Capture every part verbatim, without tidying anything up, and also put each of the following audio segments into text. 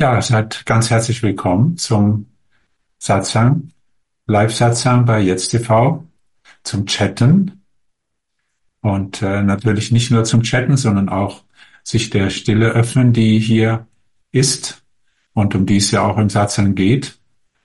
Ja, seid ganz herzlich willkommen zum Satsang, Live-Satsang bei Jetzt T V, zum Chatten und äh, natürlich nicht nur zum Chatten, sondern auch sich der Stille öffnen, die hier ist und um die es ja auch im Satsang geht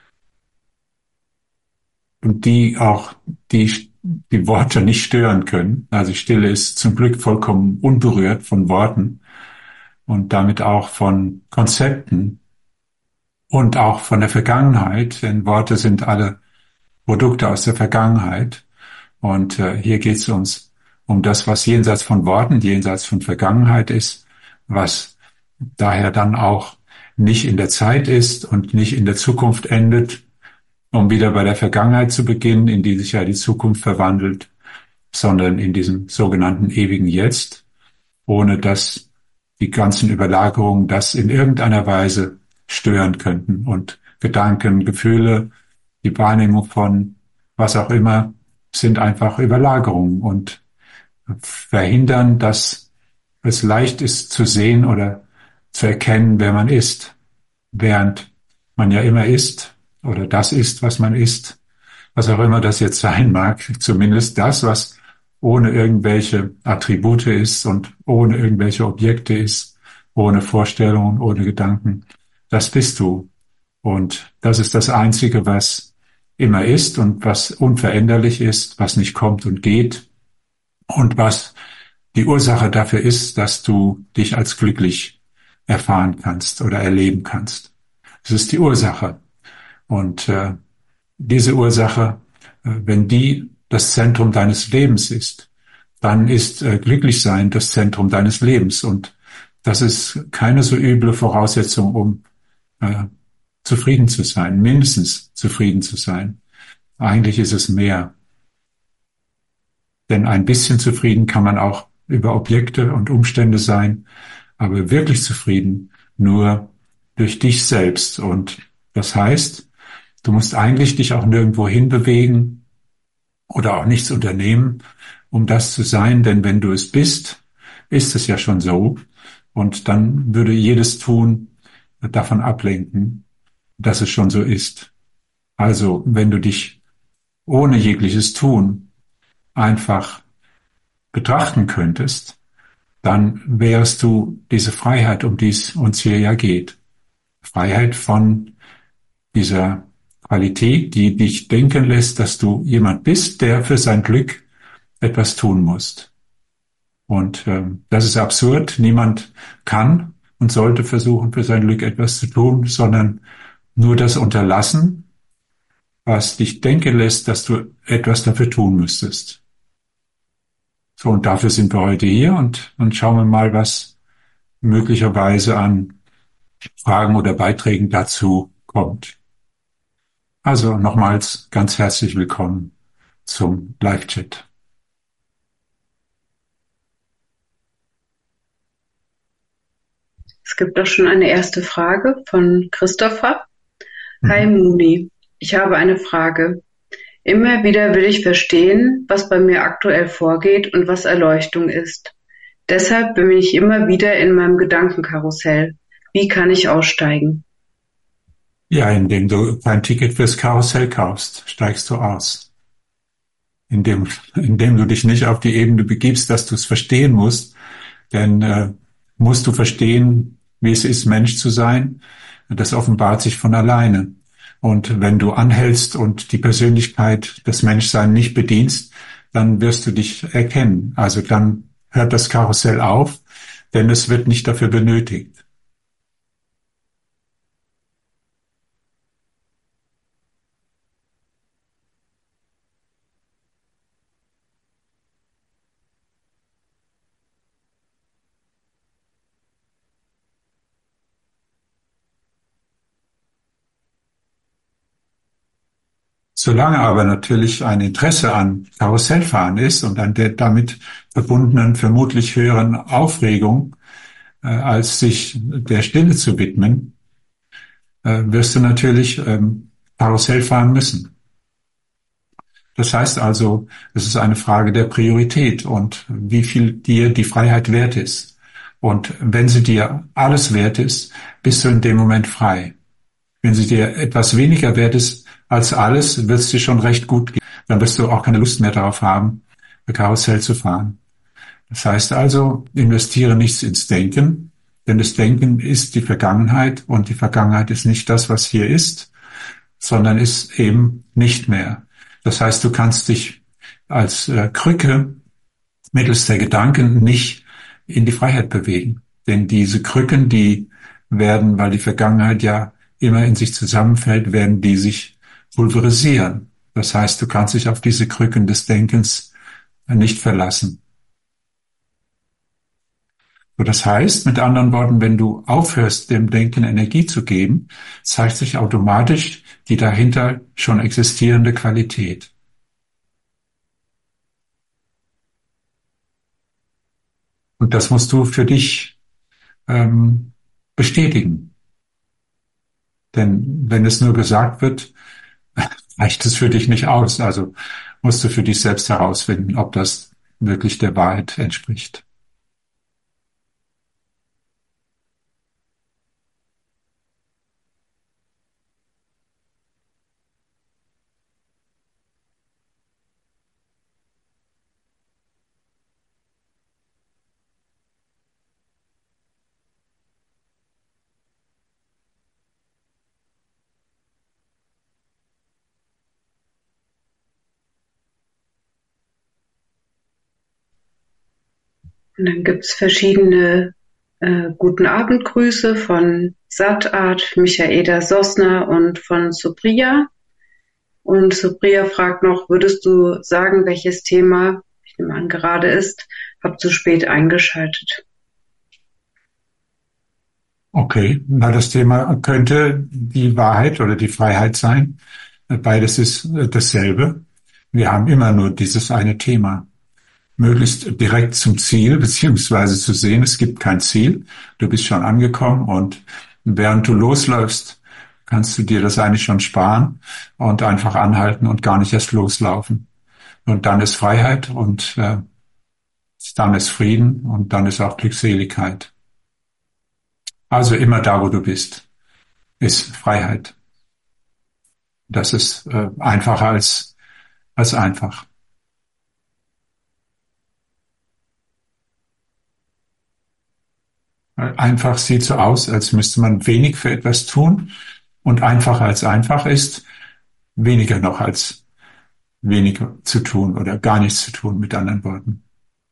und die auch die, die Worte nicht stören können. Also Stille ist zum Glück vollkommen unberührt von Worten und damit auch von Konzepten und auch von der Vergangenheit, denn Worte sind alle Produkte aus der Vergangenheit. Und äh, hier geht es uns um das, was jenseits von Worten, jenseits von Vergangenheit ist, was daher dann auch nicht in der Zeit ist und nicht in der Zukunft endet, um wieder bei der Vergangenheit zu beginnen, in die sich ja die Zukunft verwandelt, sondern in diesem sogenannten ewigen Jetzt, ohne dass die ganzen Überlagerungen das in irgendeiner Weise stören könnten und Gedanken, Gefühle, die Wahrnehmung von was auch immer sind einfach Überlagerungen und verhindern, dass es leicht ist zu sehen oder zu erkennen, wer man ist, während man ja immer ist oder das ist, was man ist, was auch immer das jetzt sein mag, zumindest das, was ohne irgendwelche Attribute ist und ohne irgendwelche Objekte ist, ohne Vorstellungen, ohne Gedanken. Das bist du. Und das ist das Einzige, was immer ist und was unveränderlich ist, was nicht kommt und geht und was die Ursache dafür ist, dass du dich als glücklich erfahren kannst oder erleben kannst. Es ist die Ursache. Und äh, diese Ursache, äh, wenn die das Zentrum deines Lebens ist, dann ist äh, Glücklichsein das Zentrum deines Lebens. Und das ist keine so üble Voraussetzung, um äh, zufrieden zu sein, mindestens zufrieden zu sein. Eigentlich ist es mehr. Denn ein bisschen zufrieden kann man auch über Objekte und Umstände sein, aber wirklich zufrieden nur durch dich selbst. Und das heißt, du musst eigentlich dich auch nirgendwo hinbewegen oder auch nichts unternehmen, um das zu sein, denn wenn du es bist, ist es ja schon so. Und dann würde jedes Tun davon ablenken, dass es schon so ist. Also, wenn du dich ohne jegliches Tun einfach betrachten könntest, dann wärst du diese Freiheit, um die es uns hier ja geht. Freiheit von dieser Qualität, die dich denken lässt, dass du jemand bist, der für sein Glück etwas tun muss. Und äh, das ist absurd. Niemand kann und sollte versuchen, für sein Glück etwas zu tun, sondern nur das unterlassen, was dich denken lässt, dass du etwas dafür tun müsstest. So, und dafür sind wir heute hier und, und schauen wir mal, was möglicherweise an Fragen oder Beiträgen dazu kommt. Also nochmals ganz herzlich willkommen zum Live-Chat. Es gibt auch schon eine erste Frage von Christopher. Mhm. Hi Muni, ich habe eine Frage. Immer wieder will ich verstehen, was bei mir aktuell vorgeht und was Erleuchtung ist. Deshalb bin ich immer wieder in meinem Gedankenkarussell. Wie kann ich aussteigen? Ja, indem du kein Ticket fürs Karussell kaufst, steigst du aus. Indem, indem du dich nicht auf die Ebene begibst, dass du es verstehen musst, denn äh, musst du verstehen, wie es ist, Mensch zu sein. Das offenbart sich von alleine. Und wenn du anhältst und die Persönlichkeit des Menschseins nicht bedienst, dann wirst du dich erkennen. Also dann hört das Karussell auf, denn es wird nicht dafür benötigt. Solange aber natürlich ein Interesse an Karussellfahren ist und an der damit verbundenen vermutlich höheren Aufregung, äh, als sich der Stille zu widmen, äh, wirst du natürlich ähm, Karussell fahren müssen. Das heißt also, es ist eine Frage der Priorität und wie viel dir die Freiheit wert ist. Und wenn sie dir alles wert ist, bist du in dem Moment frei. Wenn sie dir etwas weniger wert ist als alles, wird es dir schon recht gut gehen. Dann wirst du auch keine Lust mehr darauf haben, Karussell zu fahren. Das heißt also, investiere nichts ins Denken, denn das Denken ist die Vergangenheit und die Vergangenheit ist nicht das, was hier ist, sondern ist eben nicht mehr. Das heißt, du kannst dich als äh, Krücke mittels der Gedanken nicht in die Freiheit bewegen. Denn diese Krücken, die werden, weil die Vergangenheit ja immer in sich zusammenfällt, werden die sich pulverisieren. Das heißt, du kannst dich auf diese Krücken des Denkens nicht verlassen. So, das heißt, mit anderen Worten, wenn du aufhörst, dem Denken Energie zu geben, zeigt sich automatisch die dahinter schon existierende Qualität. Und das musst du für dich ähm, bestätigen. Denn wenn es nur gesagt wird, reicht es für dich nicht aus. Also musst du für dich selbst herausfinden, ob das wirklich der Wahrheit entspricht. Und dann gibt's verschiedene äh, Guten Abendgrüße von Sattart, Michaela Sosner und von Supriya. Und Supriya fragt noch, würdest du sagen, welches Thema, ich nehme an, gerade ist, hab zu spät eingeschaltet. Okay, na das Thema könnte die Wahrheit oder die Freiheit sein. Beides ist dasselbe. Wir haben immer nur dieses eine Thema. Möglichst direkt zum Ziel, beziehungsweise zu sehen, es gibt kein Ziel. Du bist schon angekommen und während du losläufst, kannst du dir das eigentlich schon sparen und einfach anhalten und gar nicht erst loslaufen. Und dann ist Freiheit und äh, dann ist Frieden und dann ist auch Glückseligkeit. Also immer da, wo du bist, ist Freiheit. Das ist äh, einfacher als, als einfach. Einfach sieht so aus, als müsste man wenig für etwas tun und einfacher als einfach ist, weniger noch als weniger zu tun oder gar nichts zu tun, mit anderen Worten.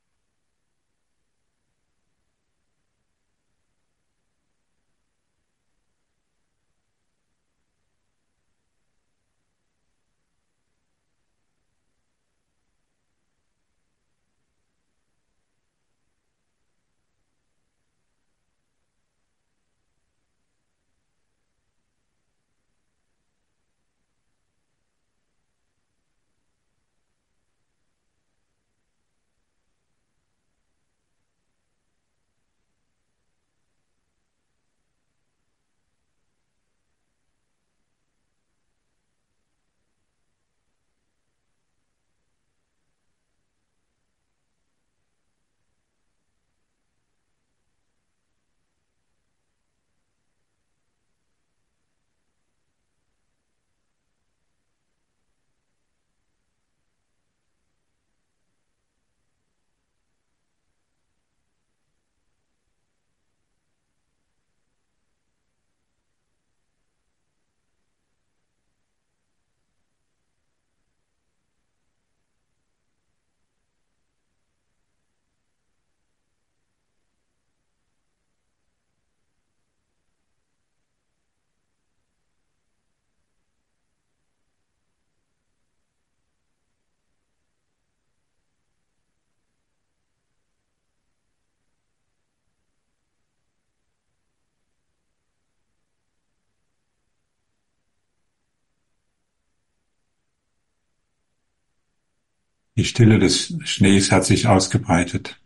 Die Stille des Schnees hat sich ausgebreitet.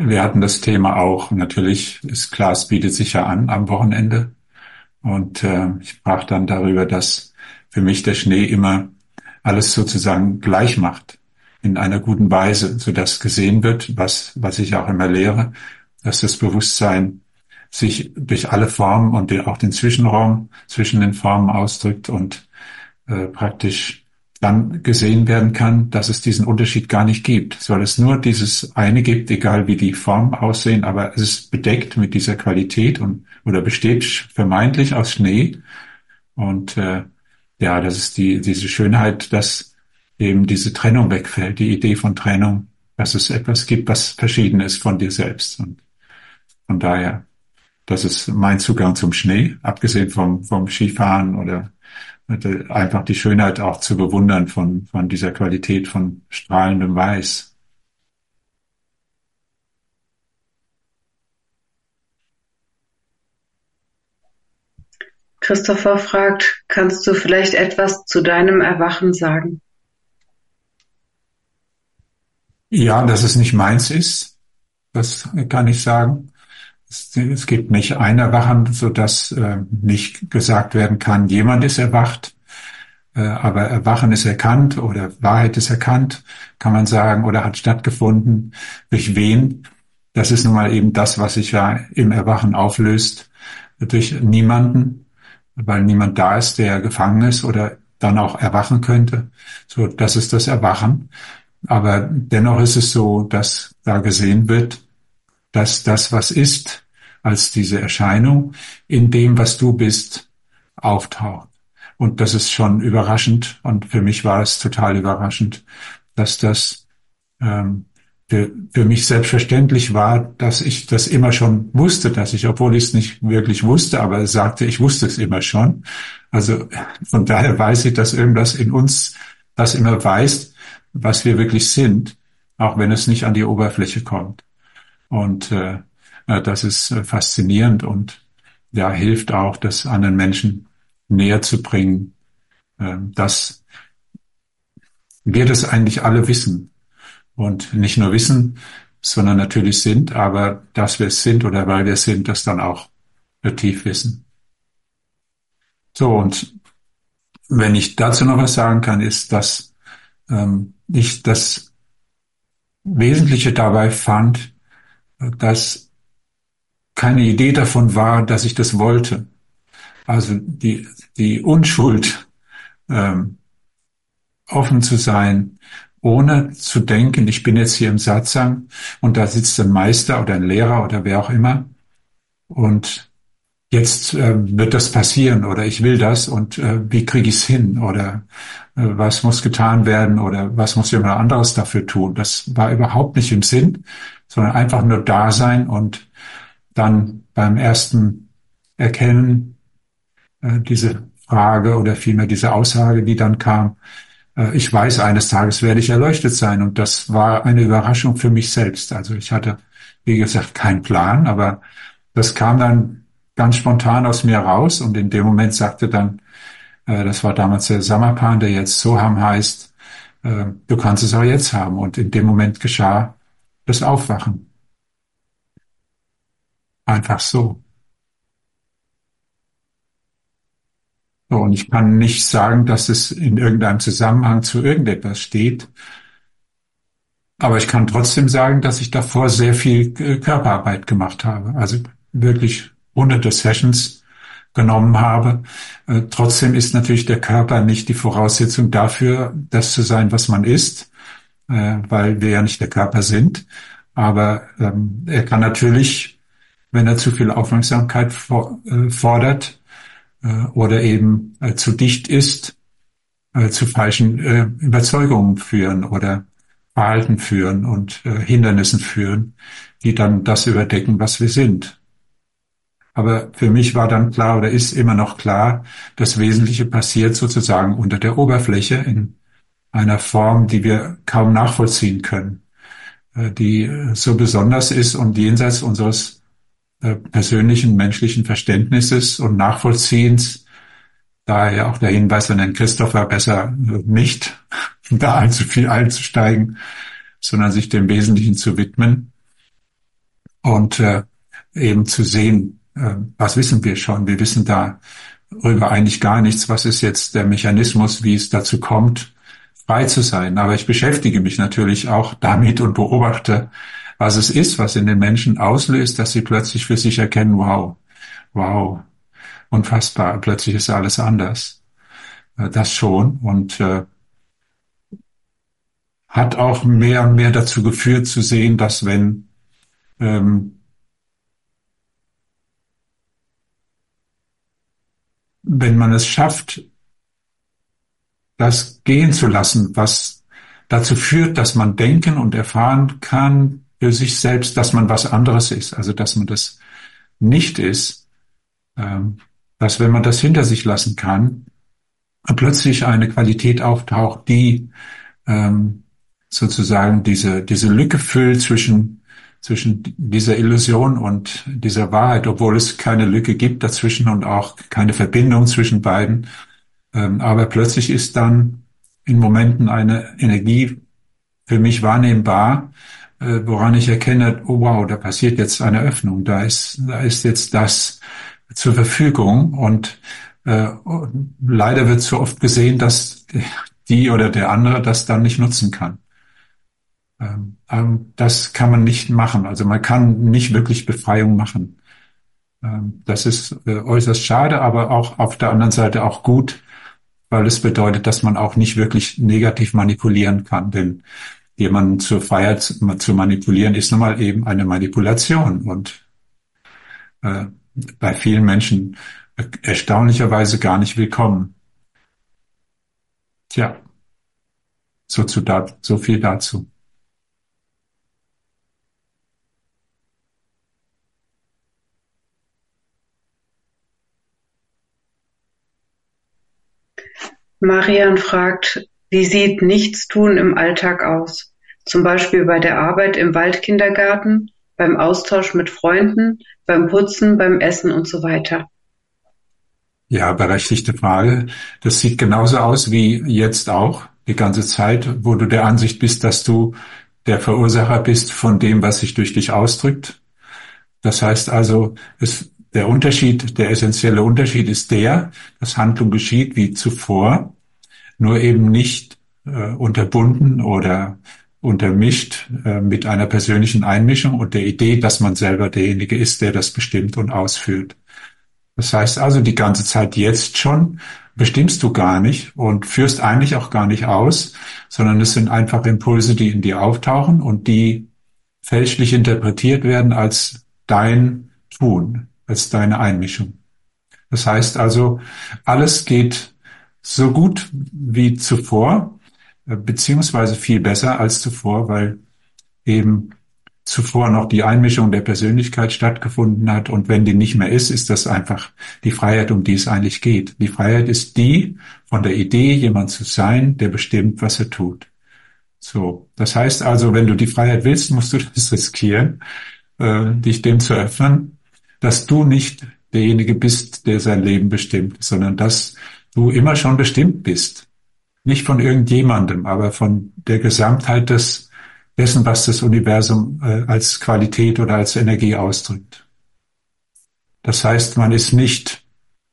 wir hatten das Thema auch. Natürlich ist klar, es bietet sich ja an am Wochenende. Und äh, ich sprach dann darüber, dass für mich der Schnee immer alles sozusagen gleich macht, in einer guten Weise, sodass gesehen wird, was, was ich auch immer lehre, dass das Bewusstsein sich durch alle Formen und den, auch den Zwischenraum zwischen den Formen ausdrückt und äh, praktisch dann gesehen werden kann, dass es diesen Unterschied gar nicht gibt, weil es nur dieses eine gibt, egal wie die Formen aussehen, aber es ist bedeckt mit dieser Qualität und oder besteht vermeintlich aus Schnee. Und äh, ja, das ist die diese Schönheit, dass eben diese Trennung wegfällt, die Idee von Trennung, dass es etwas gibt, was verschieden ist von dir selbst. Und von daher, das ist mein Zugang zum Schnee, abgesehen vom vom Skifahren oder einfach die Schönheit auch zu bewundern von, von dieser Qualität von strahlendem Weiß. Christopher fragt, kannst du vielleicht etwas zu deinem Erwachen sagen? Ja, dass es nicht meins ist, das kann ich sagen. Es, es gibt nicht ein Erwachen, so dass äh, nicht gesagt werden kann, jemand ist erwacht, äh, aber Erwachen ist erkannt oder Wahrheit ist erkannt, kann man sagen, oder hat stattgefunden. Durch wen? Das ist nun mal eben das, was sich ja im Erwachen auflöst. Durch niemanden, weil niemand da ist, der gefangen ist oder dann auch erwachen könnte. So, das ist das Erwachen. Aber dennoch ist es so, dass da gesehen wird, dass das, was ist, als diese Erscheinung in dem, was du bist, auftaucht. Und das ist schon überraschend. Und für mich war es total überraschend, dass das ähm, für, für mich selbstverständlich war, dass ich das immer schon wusste, dass ich, obwohl ich es nicht wirklich wusste, aber es sagte, ich wusste es immer schon. Also von daher weiß ich, dass irgendwas in uns das immer weiß, was wir wirklich sind, auch wenn es nicht an die Oberfläche kommt. Und äh, das ist äh, faszinierend und ja, hilft auch, das anderen Menschen näher zu bringen, äh, dass wir das eigentlich alle wissen. Und nicht nur wissen, sondern natürlich sind, aber dass wir es sind oder weil wir es sind, das dann auch tief wissen. So, und wenn ich dazu noch was sagen kann, ist, dass ähm, ich das Wesentliche dabei fand, dass keine Idee davon war, dass ich das wollte. Also die, die Unschuld, ähm, offen zu sein, ohne zu denken, ich bin jetzt hier im Satsang und da sitzt ein Meister oder ein Lehrer oder wer auch immer und jetzt äh, wird das passieren oder ich will das und äh, wie kriege ich es hin oder äh, was muss getan werden oder was muss jemand anderes dafür tun. Das war überhaupt nicht im Sinn, sondern einfach nur da sein und dann beim ersten Erkennen äh, diese Frage oder vielmehr diese Aussage, die dann kam, äh, ich weiß, eines Tages werde ich erleuchtet sein. Und das war eine Überraschung für mich selbst. Also ich hatte, wie gesagt, keinen Plan, aber das kam dann ganz spontan aus mir raus. Und in dem Moment sagte dann, äh, das war damals der Samapan, der jetzt Soham heißt, äh, du kannst es auch jetzt haben. Und in dem Moment geschah das Aufwachen. Einfach so. So, und ich kann nicht sagen, dass es in irgendeinem Zusammenhang zu irgendetwas steht. Aber ich kann trotzdem sagen, dass ich davor sehr viel äh, Körperarbeit gemacht habe. Also wirklich hunderte Sessions genommen habe. Äh, trotzdem ist natürlich der Körper nicht die Voraussetzung dafür, das zu sein, was man ist, äh, weil wir ja nicht der Körper sind. Aber ähm, er kann natürlich, wenn er zu viel Aufmerksamkeit for, äh, fordert äh, oder eben äh, zu dicht ist, äh, zu falschen äh, Überzeugungen führen oder Verhalten führen und äh, Hindernissen führen, die dann das überdecken, was wir sind. Aber für mich war dann klar oder ist immer noch klar, das Wesentliche passiert sozusagen unter der Oberfläche in einer Form, die wir kaum nachvollziehen können, äh, die äh, so besonders ist und jenseits unseres äh, persönlichen menschlichen Verständnisses und Nachvollziehens. Daher auch der Hinweis an den Christopher, besser nicht da allzu viel einzusteigen, sondern sich dem Wesentlichen zu widmen. und äh, eben zu sehen, äh, was wissen wir schon? Wir wissen darüber eigentlich gar nichts. Was ist jetzt der Mechanismus, wie es dazu kommt, frei zu sein? Aber ich beschäftige mich natürlich auch damit und beobachte, was es ist, was in den Menschen auslöst, dass sie plötzlich für sich erkennen, wow, wow, unfassbar, plötzlich ist alles anders. Äh, Das schon und äh, hat auch mehr und mehr dazu geführt zu sehen, dass wenn ähm, wenn man es schafft, das gehen zu lassen, was dazu führt, dass man denken und erfahren kann für sich selbst, dass man was anderes ist, also dass man das nicht ist, ähm, dass wenn man das hinter sich lassen kann, plötzlich eine Qualität auftaucht, die ähm, sozusagen diese diese Lücke füllt zwischen zwischen dieser Illusion und dieser Wahrheit, obwohl es keine Lücke gibt dazwischen und auch keine Verbindung zwischen beiden. Ähm, aber plötzlich ist dann in Momenten eine Energie für mich wahrnehmbar, äh, woran ich erkenne, oh wow, da passiert jetzt eine Öffnung, da ist, da ist jetzt das zur Verfügung und äh, leider wird so oft gesehen, dass die oder der andere das dann nicht nutzen kann. Ähm, ähm, das kann man nicht machen, also man kann nicht wirklich Befreiung machen. Ähm, das ist äh, äußerst schade, aber auch auf der anderen Seite auch gut, weil es bedeutet, dass man auch nicht wirklich negativ manipulieren kann, denn jemanden zur Freiheit zu manipulieren ist nun mal eben eine Manipulation und äh, bei vielen Menschen erstaunlicherweise gar nicht willkommen. Tja, so, zu da, so viel dazu. Marian fragt, wie sieht Nichtstun im Alltag aus? Zum Beispiel bei der Arbeit im Waldkindergarten, beim Austausch mit Freunden, beim Putzen, beim Essen und so weiter. Ja, berechtigte Frage. Das sieht genauso aus wie jetzt auch, die ganze Zeit, wo du der Ansicht bist, dass du der Verursacher bist von dem, was sich durch dich ausdrückt. Das heißt also, es, der Unterschied, der essentielle Unterschied ist der, dass Handlung geschieht wie zuvor, nur eben nicht äh, unterbunden oder untermischt äh, mit einer persönlichen Einmischung und der Idee, dass man selber derjenige ist, der das bestimmt und ausführt. Das heißt also, die ganze Zeit jetzt schon bestimmst du gar nicht und führst eigentlich auch gar nicht aus, sondern es sind einfach Impulse, die in dir auftauchen und die fälschlich interpretiert werden als dein Tun, als deine Einmischung. Das heißt also, alles geht so gut wie zuvor, beziehungsweise viel besser als zuvor, weil eben zuvor noch die Einmischung der Persönlichkeit stattgefunden hat. Und wenn die nicht mehr ist, ist das einfach die Freiheit, um die es eigentlich geht. Die Freiheit ist die von der Idee, jemand zu sein, der bestimmt, was er tut. So. Das heißt also, wenn du die Freiheit willst, musst du das riskieren, äh, dich dem zu öffnen, dass du nicht derjenige bist, der sein Leben bestimmt, sondern dass du immer schon bestimmt bist. Nicht von irgendjemandem, aber von der Gesamtheit des, dessen, was das Universum äh, als Qualität oder als Energie ausdrückt. Das heißt, man ist nicht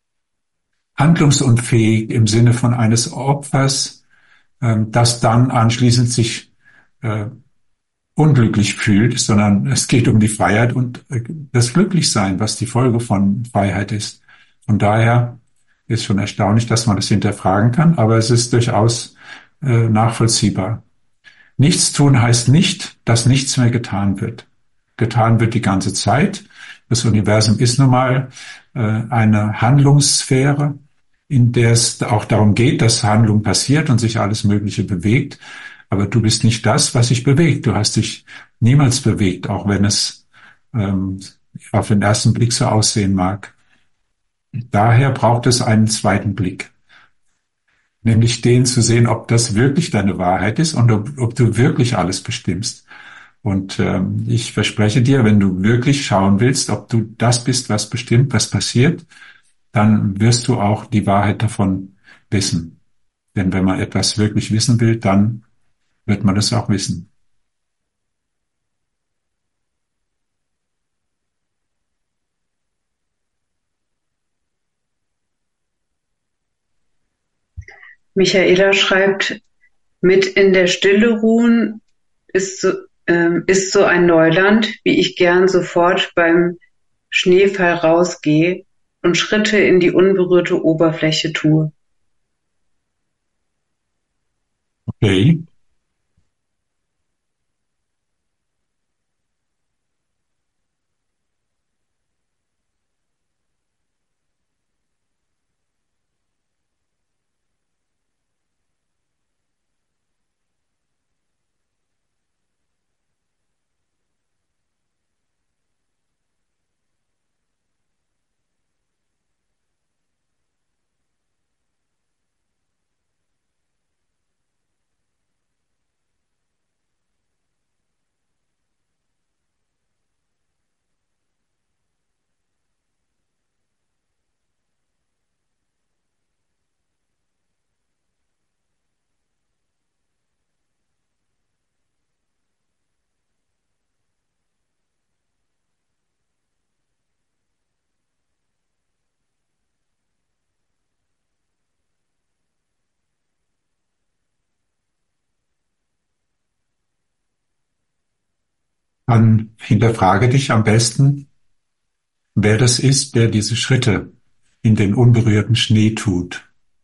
handlungsunfähig im Sinne von eines Opfers, äh, das dann anschließend sich äh, unglücklich fühlt, sondern es geht um die Freiheit und äh, das Glücklichsein, was die Folge von Freiheit ist. Von daher ist schon erstaunlich, dass man das hinterfragen kann, aber es ist durchaus äh, nachvollziehbar. Nichts tun heißt nicht, dass nichts mehr getan wird. Getan wird die ganze Zeit. Das Universum ist nun mal äh, eine Handlungssphäre, in der es auch darum geht, dass Handlung passiert und sich alles Mögliche bewegt. Aber du bist nicht das, was sich bewegt. Du hast dich niemals bewegt, auch wenn es ähm, auf den ersten Blick so aussehen mag. Daher braucht es einen zweiten Blick, nämlich den zu sehen, ob das wirklich deine Wahrheit ist und ob, ob du wirklich alles bestimmst. Und ähm, ich verspreche dir, wenn du wirklich schauen willst, ob du das bist, was bestimmt, was passiert, dann wirst du auch die Wahrheit davon wissen. Denn wenn man etwas wirklich wissen will, dann wird man das auch wissen. Michaela schreibt, mit in der Stille ruhen ist so, ähm, ist so ein Neuland, wie ich gern sofort beim Schneefall rausgehe und Schritte in die unberührte Oberfläche tue. Okay. Dann hinterfrage dich am besten, wer das ist, der diese Schritte in den unberührten Schnee tut.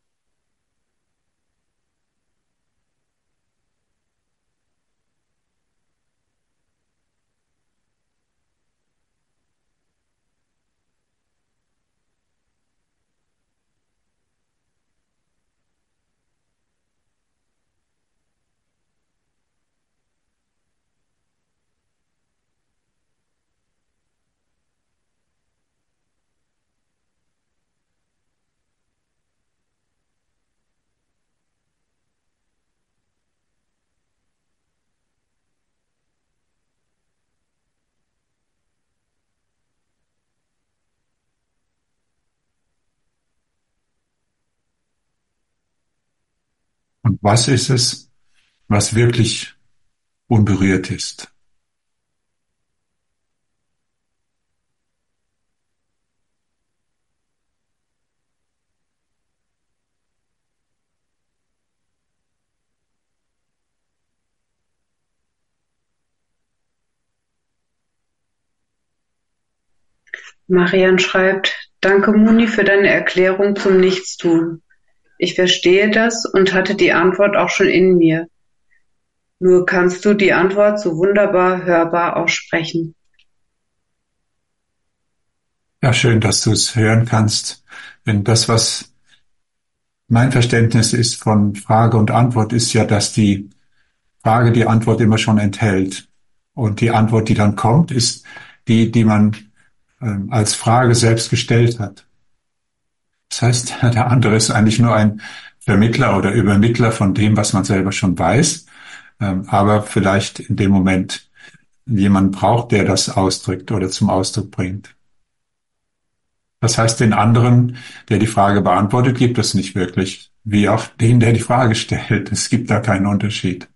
Und was ist es, was wirklich unberührt ist? Marian schreibt, danke Moni für deine Erklärung zum Nichtstun. Ich verstehe das und hatte die Antwort auch schon in mir. Nur kannst du die Antwort so wunderbar hörbar aussprechen. Ja, schön, dass du es hören kannst. Denn das, was mein Verständnis ist von Frage und Antwort, ist ja, dass die Frage die Antwort immer schon enthält. Und die Antwort, die dann kommt, ist die, die man ähm, als Frage selbst gestellt hat. Das heißt, der andere ist eigentlich nur ein Vermittler oder Übermittler von dem, was man selber schon weiß, ähm, aber vielleicht in dem Moment jemand braucht, der das ausdrückt oder zum Ausdruck bringt. Das heißt, den anderen, der die Frage beantwortet, gibt es nicht wirklich, wie auch den, der die Frage stellt. Es gibt da keinen Unterschied.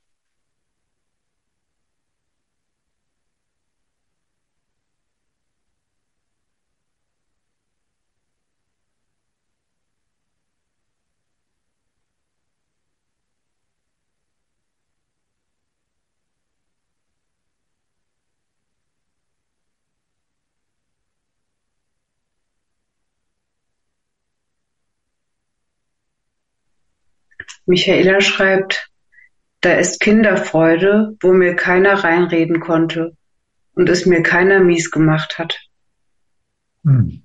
Michaela schreibt, da ist Kinderfreude, wo mir keiner reinreden konnte und es mir keiner mies gemacht hat. Hm.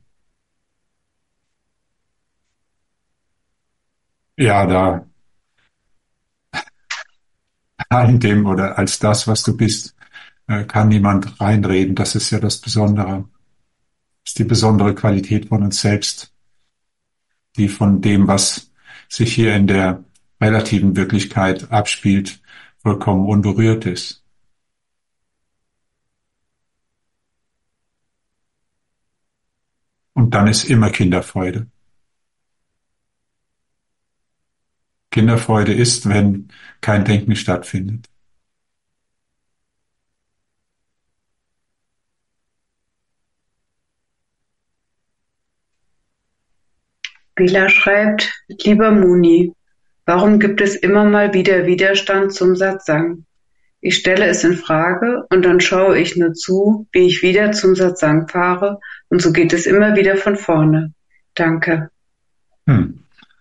Ja, da in dem oder als das, was du bist, äh, kann niemand reinreden. Das ist ja das Besondere. Das ist die besondere Qualität von uns selbst, die von dem, was sich hier in der relativen Wirklichkeit abspielt, vollkommen unberührt ist. Und dann ist immer Kinderfreude. Kinderfreude ist, wenn kein Denken stattfindet. Bela schreibt, lieber Muni, Warum gibt es immer mal wieder Widerstand zum Satsang? Ich stelle es in Frage und dann schaue ich nur zu, wie ich wieder zum Satsang fahre und so geht es immer wieder von vorne. Danke. Hm.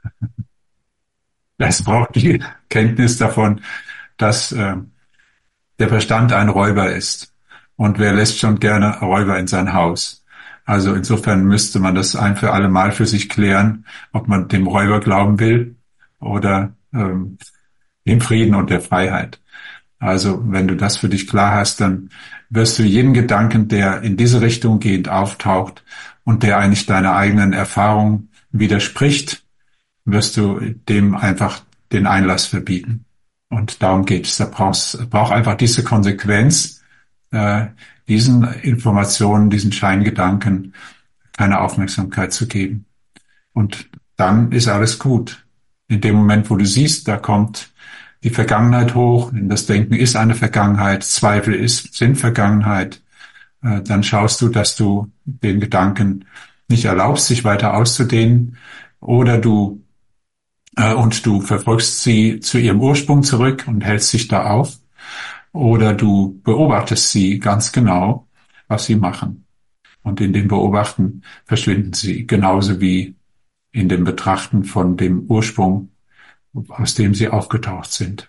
Es braucht die Kenntnis davon, dass äh, der Verstand ein Räuber ist. Und wer lässt schon gerne Räuber in sein Haus? Also insofern müsste man das ein für alle Mal für sich klären, ob man dem Räuber glauben will oder ähm, dem Frieden und der Freiheit. Also wenn du das für dich klar hast, dann wirst du jeden Gedanken, der in diese Richtung gehend auftaucht und der eigentlich deiner eigenen Erfahrung widerspricht, wirst du dem einfach den Einlass verbieten. Und darum geht es. Da brauchst, braucht einfach diese Konsequenz, äh, diesen Informationen, diesen Scheingedanken keine Aufmerksamkeit zu geben. Und dann ist alles gut. In dem Moment, wo du siehst, da kommt die Vergangenheit hoch, das Denken ist eine Vergangenheit, Zweifel ist, sind Vergangenheit, äh, dann schaust du, dass du den Gedanken nicht erlaubst, sich weiter auszudehnen, oder du äh, und du verfolgst sie zu ihrem Ursprung zurück und hältst dich da auf, oder du beobachtest sie ganz genau, was sie machen. Und in dem Beobachten verschwinden sie, genauso wie in dem Betrachten von dem Ursprung, aus dem sie aufgetaucht sind.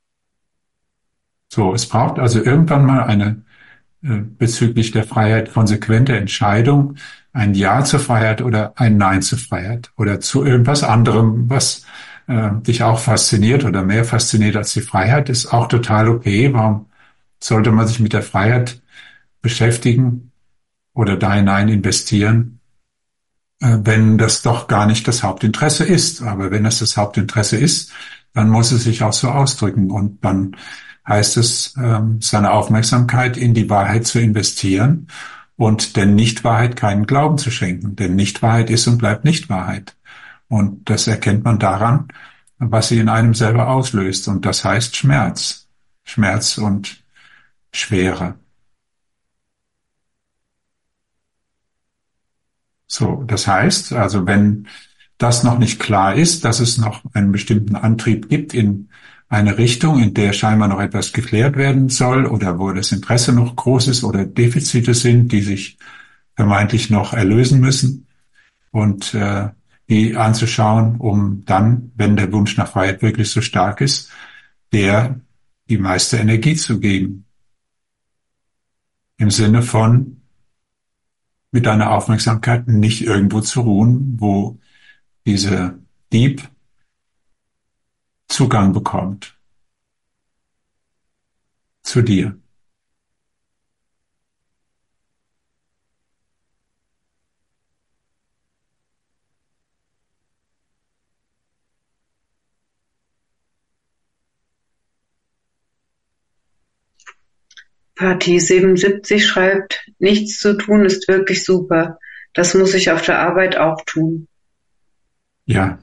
So, es braucht also irgendwann mal eine äh, bezüglich der Freiheit konsequente Entscheidung, ein Ja zur Freiheit oder ein Nein zur Freiheit oder zu irgendwas anderem, was äh, dich auch fasziniert oder mehr fasziniert als die Freiheit, ist auch total okay. Warum sollte man sich mit der Freiheit beschäftigen oder da hinein investieren, äh, wenn das doch gar nicht das Hauptinteresse ist? Aber wenn es das Hauptinteresse ist, dann muss es sich auch so ausdrücken und dann heißt es, ähm, seine Aufmerksamkeit in die Wahrheit zu investieren und der Nichtwahrheit keinen Glauben zu schenken. Denn Nichtwahrheit ist und bleibt Nichtwahrheit. Und das erkennt man daran, was sie in einem selber auslöst. Und das heißt Schmerz. Schmerz und Schwere. So, das heißt, also wenn das noch nicht klar ist, dass es noch einen bestimmten Antrieb gibt in eine Richtung, in der scheinbar noch etwas geklärt werden soll oder wo das Interesse noch groß ist oder Defizite sind, die sich vermeintlich noch erlösen müssen und äh, die anzuschauen, um dann, wenn der Wunsch nach Freiheit wirklich so stark ist, der die meiste Energie zu geben. Im Sinne von mit deiner Aufmerksamkeit nicht irgendwo zu ruhen, wo diese Dieb Zugang bekommt zu dir. Patti siebenundsiebzig schreibt, nichts zu tun ist wirklich super. Das muss ich auf der Arbeit auch tun. Ja,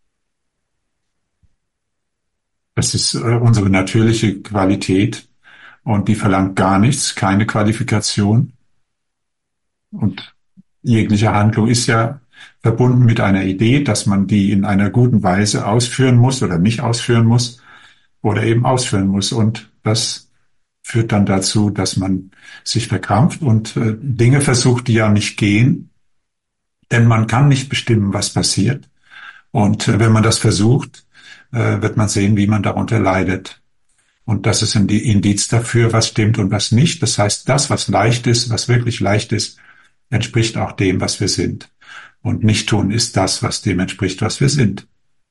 das ist äh, unsere natürliche Qualität und die verlangt gar nichts, keine Qualifikation. Und jegliche Handlung ist ja verbunden mit einer Idee, dass man die in einer guten Weise ausführen muss oder nicht ausführen muss oder eben ausführen muss. Und das führt dann dazu, dass man sich verkrampft und äh, Dinge versucht, die ja nicht gehen. Denn man kann nicht bestimmen, was passiert. Und äh, wenn man das versucht, äh, wird man sehen, wie man darunter leidet. Und das ist ein Indiz dafür, was stimmt und was nicht. Das heißt, das, was leicht ist, was wirklich leicht ist, entspricht auch dem, was wir sind. Und nicht tun ist das, was dem entspricht, was wir sind.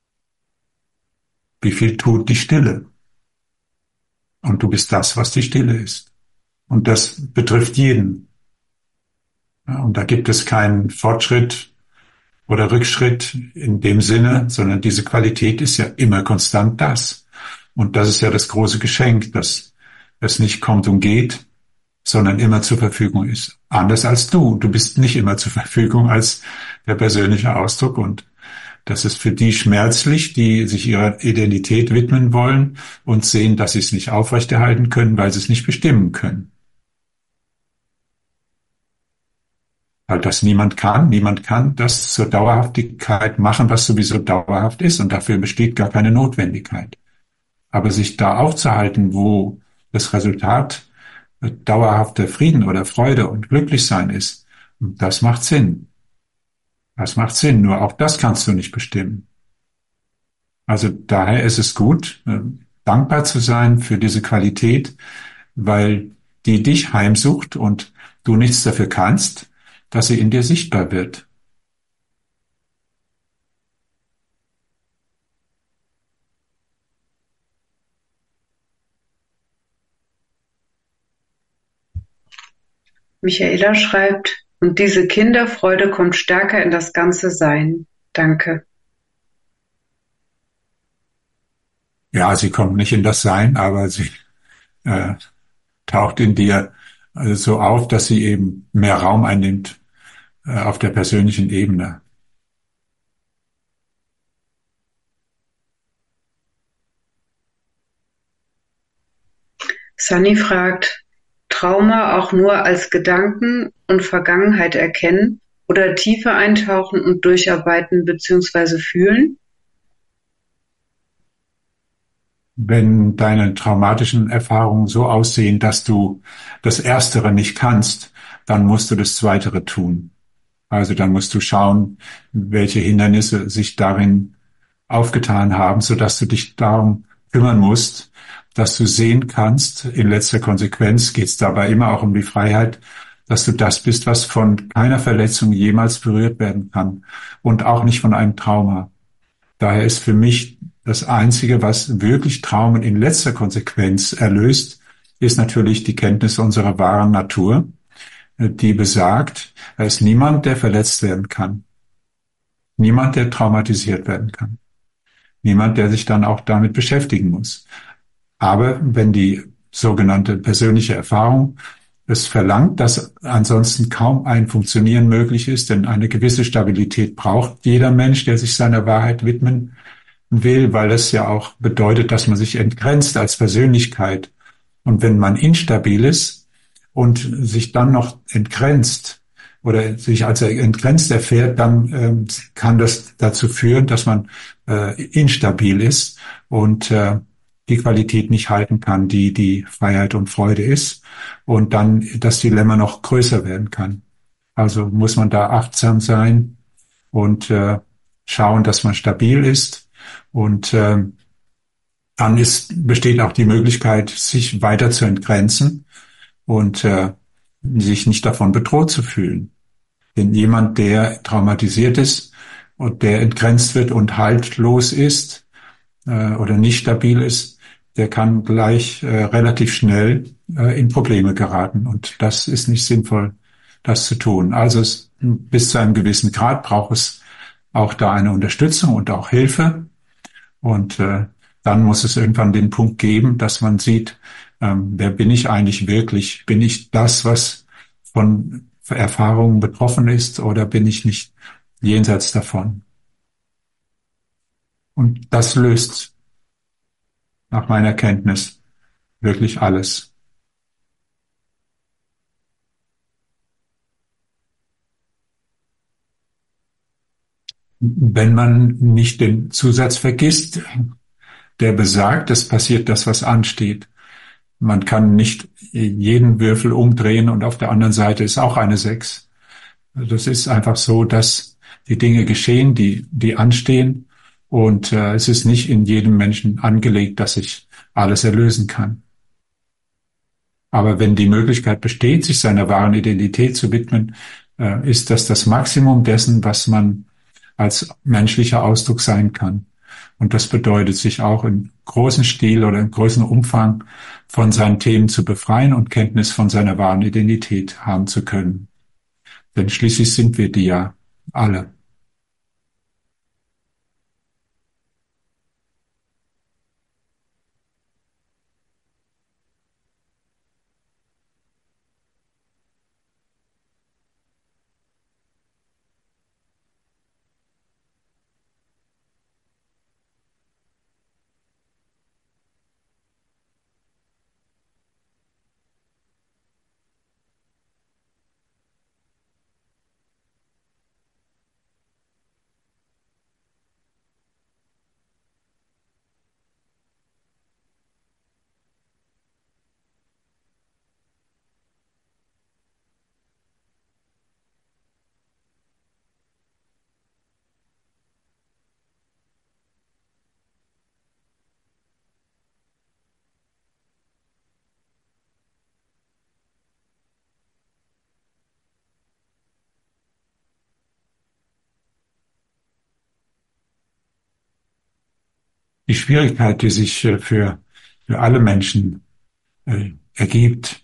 Wie viel tut die Stille? Und du bist das, was die Stille ist. Und das betrifft jeden. Ja, und da gibt es keinen Fortschritt oder Rückschritt in dem Sinne, sondern diese Qualität ist ja immer konstant das. Und das ist ja das große Geschenk, dass es nicht kommt und geht, sondern immer zur Verfügung ist. Anders als du. Du bist nicht immer zur Verfügung als der persönliche Ausdruck. Und das ist für die schmerzlich, die sich ihrer Identität widmen wollen und sehen, dass sie es nicht aufrechterhalten können, weil sie es nicht bestimmen können. weil das niemand kann. Niemand kann das zur Dauerhaftigkeit machen, was sowieso dauerhaft ist, und dafür besteht gar keine Notwendigkeit. Aber sich da aufzuhalten, wo das Resultat dauerhafter Frieden oder Freude und Glücklichsein ist, das macht Sinn. Das macht Sinn, nur auch das kannst du nicht bestimmen. Also daher ist es gut, äh, dankbar zu sein für diese Qualität, weil die dich heimsucht und du nichts dafür kannst, dass sie in dir sichtbar wird. Michaela schreibt, und diese Kinderfreude kommt stärker in das ganze Sein. Danke. Ja, sie kommt nicht in das Sein, aber sie äh, taucht in dir äh, so auf, dass sie eben mehr Raum einnimmt äh, auf der persönlichen Ebene. Sunny fragt, Trauma auch nur als Gedanken und Vergangenheit erkennen oder tiefer eintauchen und durcharbeiten bzw. fühlen? Wenn deine traumatischen Erfahrungen so aussehen, dass du das Erstere nicht kannst, dann musst du das Zweitere tun. Also dann musst du schauen, welche Hindernisse sich darin aufgetan haben, sodass du dich darum kümmern musst, dass du sehen kannst. In letzter Konsequenz geht es dabei immer auch um die Freiheit, dass du das bist, was von keiner Verletzung jemals berührt werden kann und auch nicht von einem Trauma. Daher ist für mich das Einzige, was wirklich Traumen in letzter Konsequenz erlöst, ist natürlich die Kenntnis unserer wahren Natur, die besagt, da ist niemand, der verletzt werden kann. Niemand, der traumatisiert werden kann. Niemand, der sich dann auch damit beschäftigen muss. Aber wenn die sogenannte persönliche Erfahrung es verlangt, dass ansonsten kaum ein Funktionieren möglich ist, denn eine gewisse Stabilität braucht jeder Mensch, der sich seiner Wahrheit widmen will, weil es ja auch bedeutet, dass man sich entgrenzt als Persönlichkeit. Und wenn man instabil ist und sich dann noch entgrenzt oder sich als entgrenzt erfährt, dann ähm, kann das dazu führen, dass man äh, instabil ist und äh, die Qualität nicht halten kann, die die Freiheit und Freude ist, und dann das Dilemma noch größer werden kann. Also muss man da achtsam sein und äh, schauen, dass man stabil ist, und äh, dann ist, besteht auch die Möglichkeit, sich weiter zu entgrenzen und äh, sich nicht davon bedroht zu fühlen. Denn jemand, der traumatisiert ist und der entgrenzt wird und haltlos ist äh, oder nicht stabil ist, der kann gleich äh, relativ schnell äh, in Probleme geraten. Und das ist nicht sinnvoll, das zu tun. Also es, bis zu einem gewissen Grad braucht es auch da eine Unterstützung und auch Hilfe. Und äh, dann muss es irgendwann den Punkt geben, dass man sieht, ähm, wer bin ich eigentlich wirklich? Bin ich das, was von Erfahrungen betroffen ist, oder bin ich nicht jenseits davon? Und das löst nach meiner Kenntnis wirklich alles. Wenn man nicht den Zusatz vergisst, der besagt, es passiert das, was ansteht. Man kann nicht jeden Würfel umdrehen und auf der anderen Seite ist auch eine Sechs. Das ist einfach so, dass die Dinge geschehen, die, die anstehen. Und äh, es ist nicht in jedem Menschen angelegt, dass sich alles erlösen kann. Aber wenn die Möglichkeit besteht, sich seiner wahren Identität zu widmen, äh, ist das das Maximum dessen, was man als menschlicher Ausdruck sein kann. Und das bedeutet, sich auch im großen Stil oder im großen Umfang von seinen Themen zu befreien und Kenntnis von seiner wahren Identität haben zu können. Denn schließlich sind wir die ja alle. die Schwierigkeit, die sich für, für alle Menschen äh, ergibt,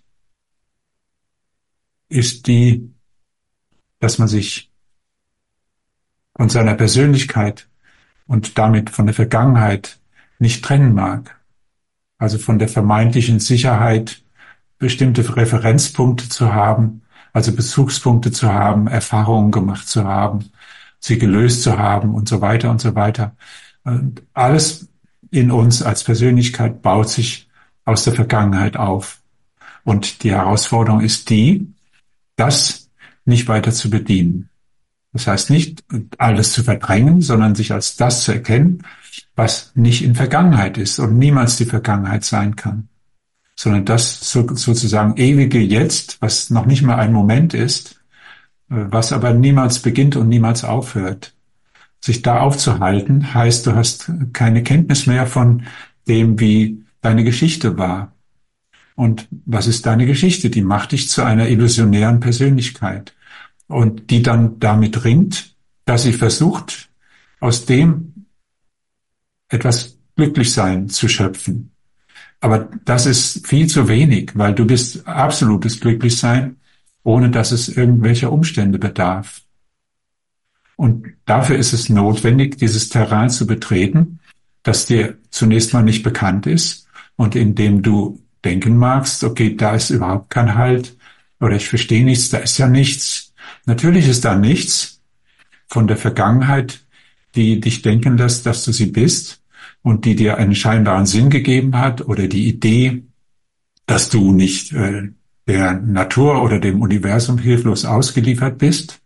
ist die, dass man sich von seiner Persönlichkeit und damit von der Vergangenheit nicht trennen mag. Also von der vermeintlichen Sicherheit, bestimmte Referenzpunkte zu haben, also Bezugspunkte zu haben, Erfahrungen gemacht zu haben, sie gelöst zu haben und so weiter und so weiter. Und alles in uns als Persönlichkeit baut sich aus der Vergangenheit auf. Und die Herausforderung ist die, das nicht weiter zu bedienen. Das heißt nicht, alles zu verdrängen, sondern sich als das zu erkennen, was nicht in Vergangenheit ist und niemals die Vergangenheit sein kann, sondern das so, sozusagen ewige Jetzt, was noch nicht mal ein Moment ist, was aber niemals beginnt und niemals aufhört. Sich da aufzuhalten, heißt, du hast keine Kenntnis mehr von dem, wie deine Geschichte war. Und was ist deine Geschichte? Die macht dich zu einer illusionären Persönlichkeit. Und die dann damit ringt, dass sie versucht, aus dem etwas Glücklichsein zu schöpfen. Aber das ist viel zu wenig, weil du bist absolutes Glücklichsein, ohne dass es irgendwelcher Umstände bedarf. Und dafür ist es notwendig, dieses Terrain zu betreten, das dir zunächst mal nicht bekannt ist und in dem du denken magst, okay, da ist überhaupt kein Halt oder ich verstehe nichts, da ist ja nichts. Natürlich ist da nichts von der Vergangenheit, die dich denken lässt, dass du sie bist und die dir einen scheinbaren Sinn gegeben hat oder die Idee, dass du nicht äh, der Natur oder dem Universum hilflos ausgeliefert bist.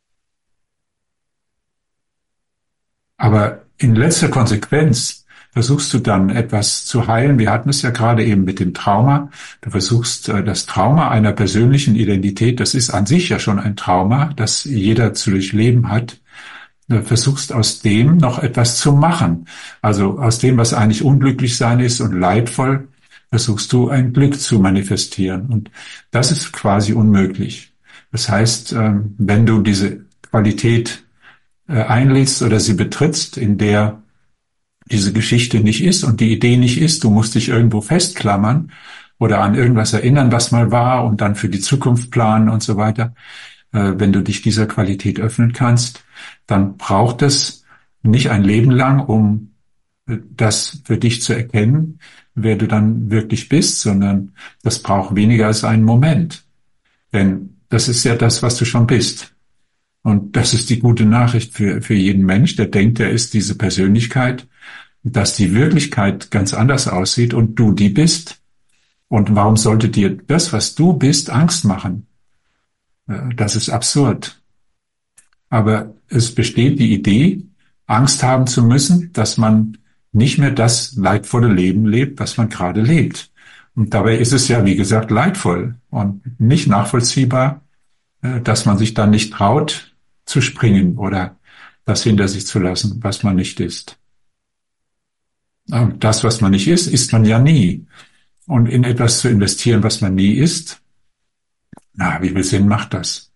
Aber in letzter Konsequenz versuchst du dann etwas zu heilen. Wir hatten es ja gerade eben mit dem Trauma. Du versuchst das Trauma einer persönlichen Identität, das ist an sich ja schon ein Trauma, das jeder zu durchleben hat. Du versuchst aus dem noch etwas zu machen. Also aus dem, was eigentlich unglücklich sein ist und leidvoll, versuchst du ein Glück zu manifestieren. Und das ist quasi unmöglich. Das heißt, wenn du diese Qualität einlädst oder sie betrittst, in der diese Geschichte nicht ist und die Idee nicht ist, du musst dich irgendwo festklammern oder an irgendwas erinnern, was mal war und dann für die Zukunft planen und so weiter. Wenn du dich dieser Qualität öffnen kannst, dann braucht es nicht ein Leben lang, um das für dich zu erkennen, wer du dann wirklich bist, sondern das braucht weniger als einen Moment. Denn das ist ja das, was du schon bist. Und das ist die gute Nachricht für, für jeden Mensch, der denkt, er ist diese Persönlichkeit, dass die Wirklichkeit ganz anders aussieht und du die bist. Und warum sollte dir das, was du bist, Angst machen? Das ist absurd. Aber es besteht die Idee, Angst haben zu müssen, dass man nicht mehr das leidvolle Leben lebt, was man gerade lebt. Und dabei ist es ja, wie gesagt, leidvoll und nicht nachvollziehbar, dass man sich dann nicht traut, zu springen oder das hinter sich zu lassen, was man nicht ist. Und das, was man nicht ist, ist man ja nie. Und in etwas zu investieren, was man nie ist, na, wie viel Sinn macht das?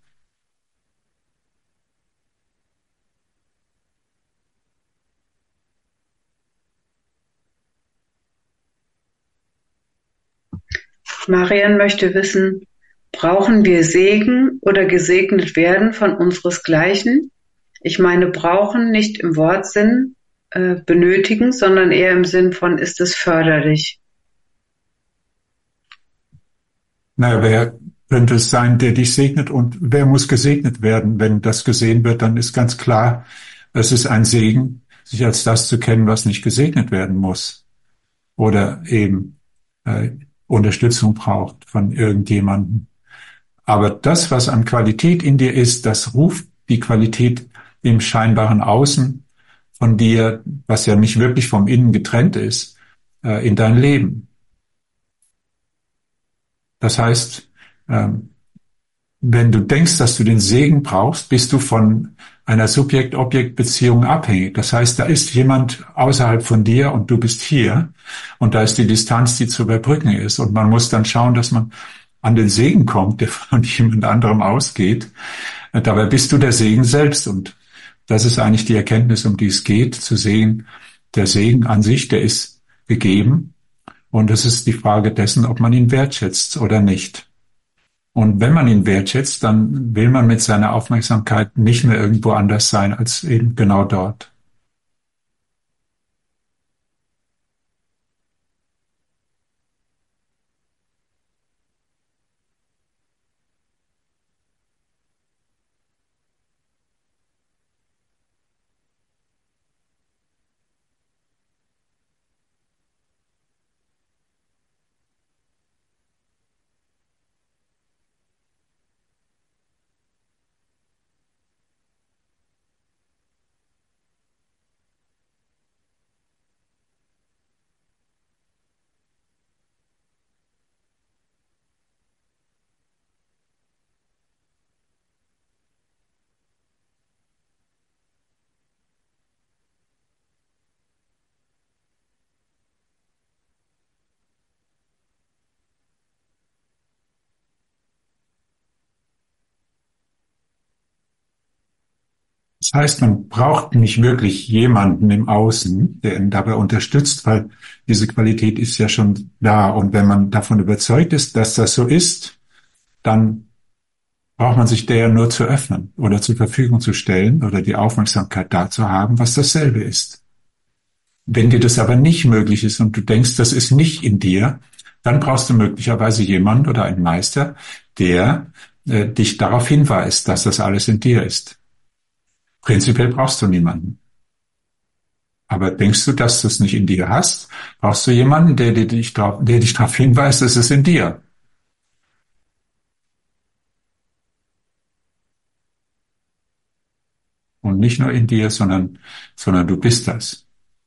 Marian möchte wissen, brauchen wir Segen oder gesegnet werden von unseresgleichen? Ich meine brauchen nicht im Wortsinn äh, benötigen, sondern eher im Sinn von ist es förderlich? Naja, wer könnte es sein, der dich segnet und wer muss gesegnet werden? Wenn das gesehen wird, dann ist ganz klar, es ist ein Segen, sich als das zu kennen, was nicht gesegnet werden muss oder eben äh, Unterstützung braucht von irgendjemandem. Aber das, was an Qualität in dir ist, das ruft die Qualität im scheinbaren Außen von dir, was ja nicht wirklich vom Innen getrennt ist, äh, in dein Leben. Das heißt, ähm, wenn du denkst, dass du den Segen brauchst, bist du von einer Subjekt-Objekt-Beziehung abhängig. Das heißt, da ist jemand außerhalb von dir und du bist hier und da ist die Distanz, die zu überbrücken ist. Und man muss dann schauen, dass man an den Segen kommt, der von jemand anderem ausgeht. Dabei bist du der Segen selbst und das ist eigentlich die Erkenntnis, um die es geht, zu sehen, der Segen an sich, der ist gegeben. Und es ist die Frage dessen, ob man ihn wertschätzt oder nicht. Und wenn man ihn wertschätzt, dann will man mit seiner Aufmerksamkeit nicht mehr irgendwo anders sein als eben genau dort. Das heißt, man braucht nicht wirklich jemanden im Außen, der ihn dabei unterstützt, weil diese Qualität ist ja schon da. Und wenn man davon überzeugt ist, dass das so ist, dann braucht man sich der nur zu öffnen oder zur Verfügung zu stellen oder die Aufmerksamkeit da zu haben, was dasselbe ist. Wenn dir das aber nicht möglich ist und du denkst, das ist nicht in dir, dann brauchst du möglicherweise jemanden oder einen Meister, der äh, dich darauf hinweist, dass das alles in dir ist. Prinzipiell brauchst du niemanden. Aber denkst du, dass du es nicht in dir hast, brauchst du jemanden, der, der dich darauf, der dich darauf hinweist, es ist in dir. Und nicht nur in dir, sondern, sondern du bist das.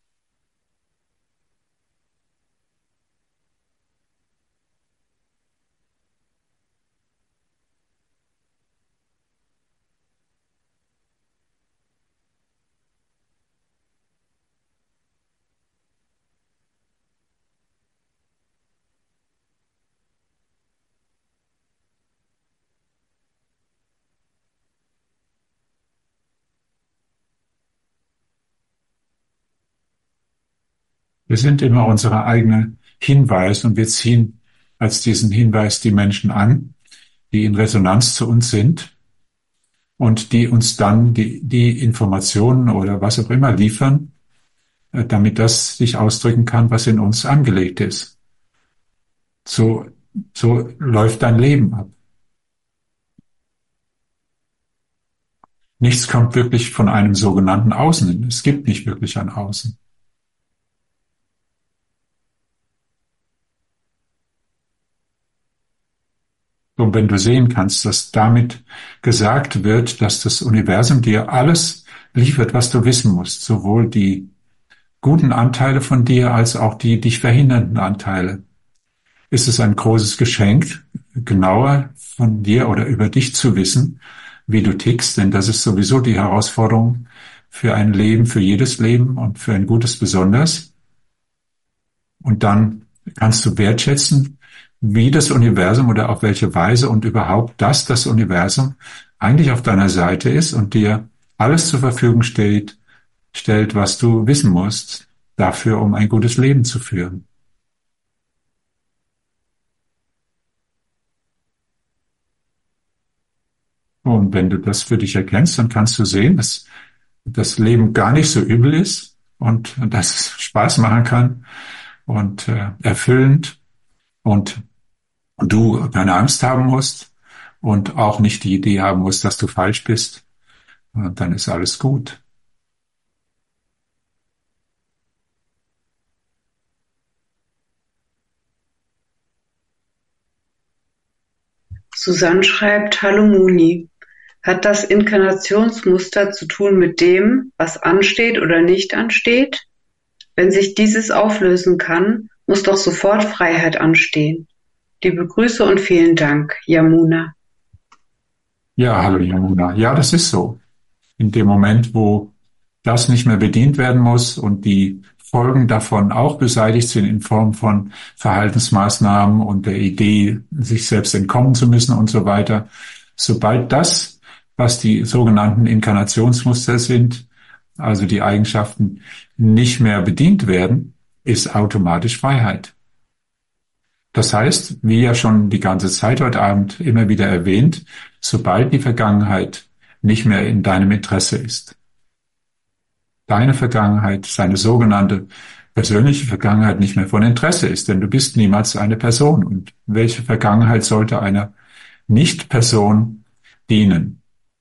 Wir sind immer unser eigener Hinweis und wir ziehen als diesen Hinweis die Menschen an, die in Resonanz zu uns sind und die uns dann die, die Informationen oder was auch immer liefern, damit das sich ausdrücken kann, was in uns angelegt ist. So, so läuft dein Leben ab. Nichts kommt wirklich von einem sogenannten Außen. Es gibt nicht wirklich ein Außen. Und wenn du sehen kannst, dass damit gesagt wird, dass das Universum dir alles liefert, was du wissen musst, sowohl die guten Anteile von dir als auch die dich verhindernden Anteile, ist es ein großes Geschenk, genauer von dir oder über dich zu wissen, wie du tickst, denn das ist sowieso die Herausforderung für ein Leben, für jedes Leben und für ein gutes besonders. Und dann kannst du wertschätzen, wie das Universum oder auf welche Weise und überhaupt, dass das Universum eigentlich auf deiner Seite ist und dir alles zur Verfügung stellt, stellt, was du wissen musst, dafür, um ein gutes Leben zu führen. Und wenn du das für dich erkennst, dann kannst du sehen, dass das Leben gar nicht so übel ist und dass es Spaß machen kann und äh, erfüllend und du keine Angst haben musst und auch nicht die Idee haben musst, dass du falsch bist. Und dann ist alles gut. Susanne schreibt: Hallo Moni. Hat das Inkarnationsmuster zu tun mit dem, was ansteht oder nicht ansteht? Wenn sich dieses auflösen kann, muss doch sofort Freiheit anstehen. Liebe Grüße und vielen Dank, Yamuna. Ja, hallo Yamuna. Ja, das ist so. In dem Moment, wo das nicht mehr bedient werden muss und die Folgen davon auch beseitigt sind in Form von Verhaltensmaßnahmen und der Idee, sich selbst entkommen zu müssen und so weiter. Sobald das, was die sogenannten Inkarnationsmuster sind, also die Eigenschaften nicht mehr bedient werden, ist automatisch Freiheit. Das heißt, wie ja schon die ganze Zeit heute Abend immer wieder erwähnt, sobald die Vergangenheit nicht mehr in deinem Interesse ist, deine Vergangenheit, seine sogenannte persönliche Vergangenheit nicht mehr von Interesse ist, denn du bist niemals eine Person. Und welche Vergangenheit sollte einer Nicht-Person dienen?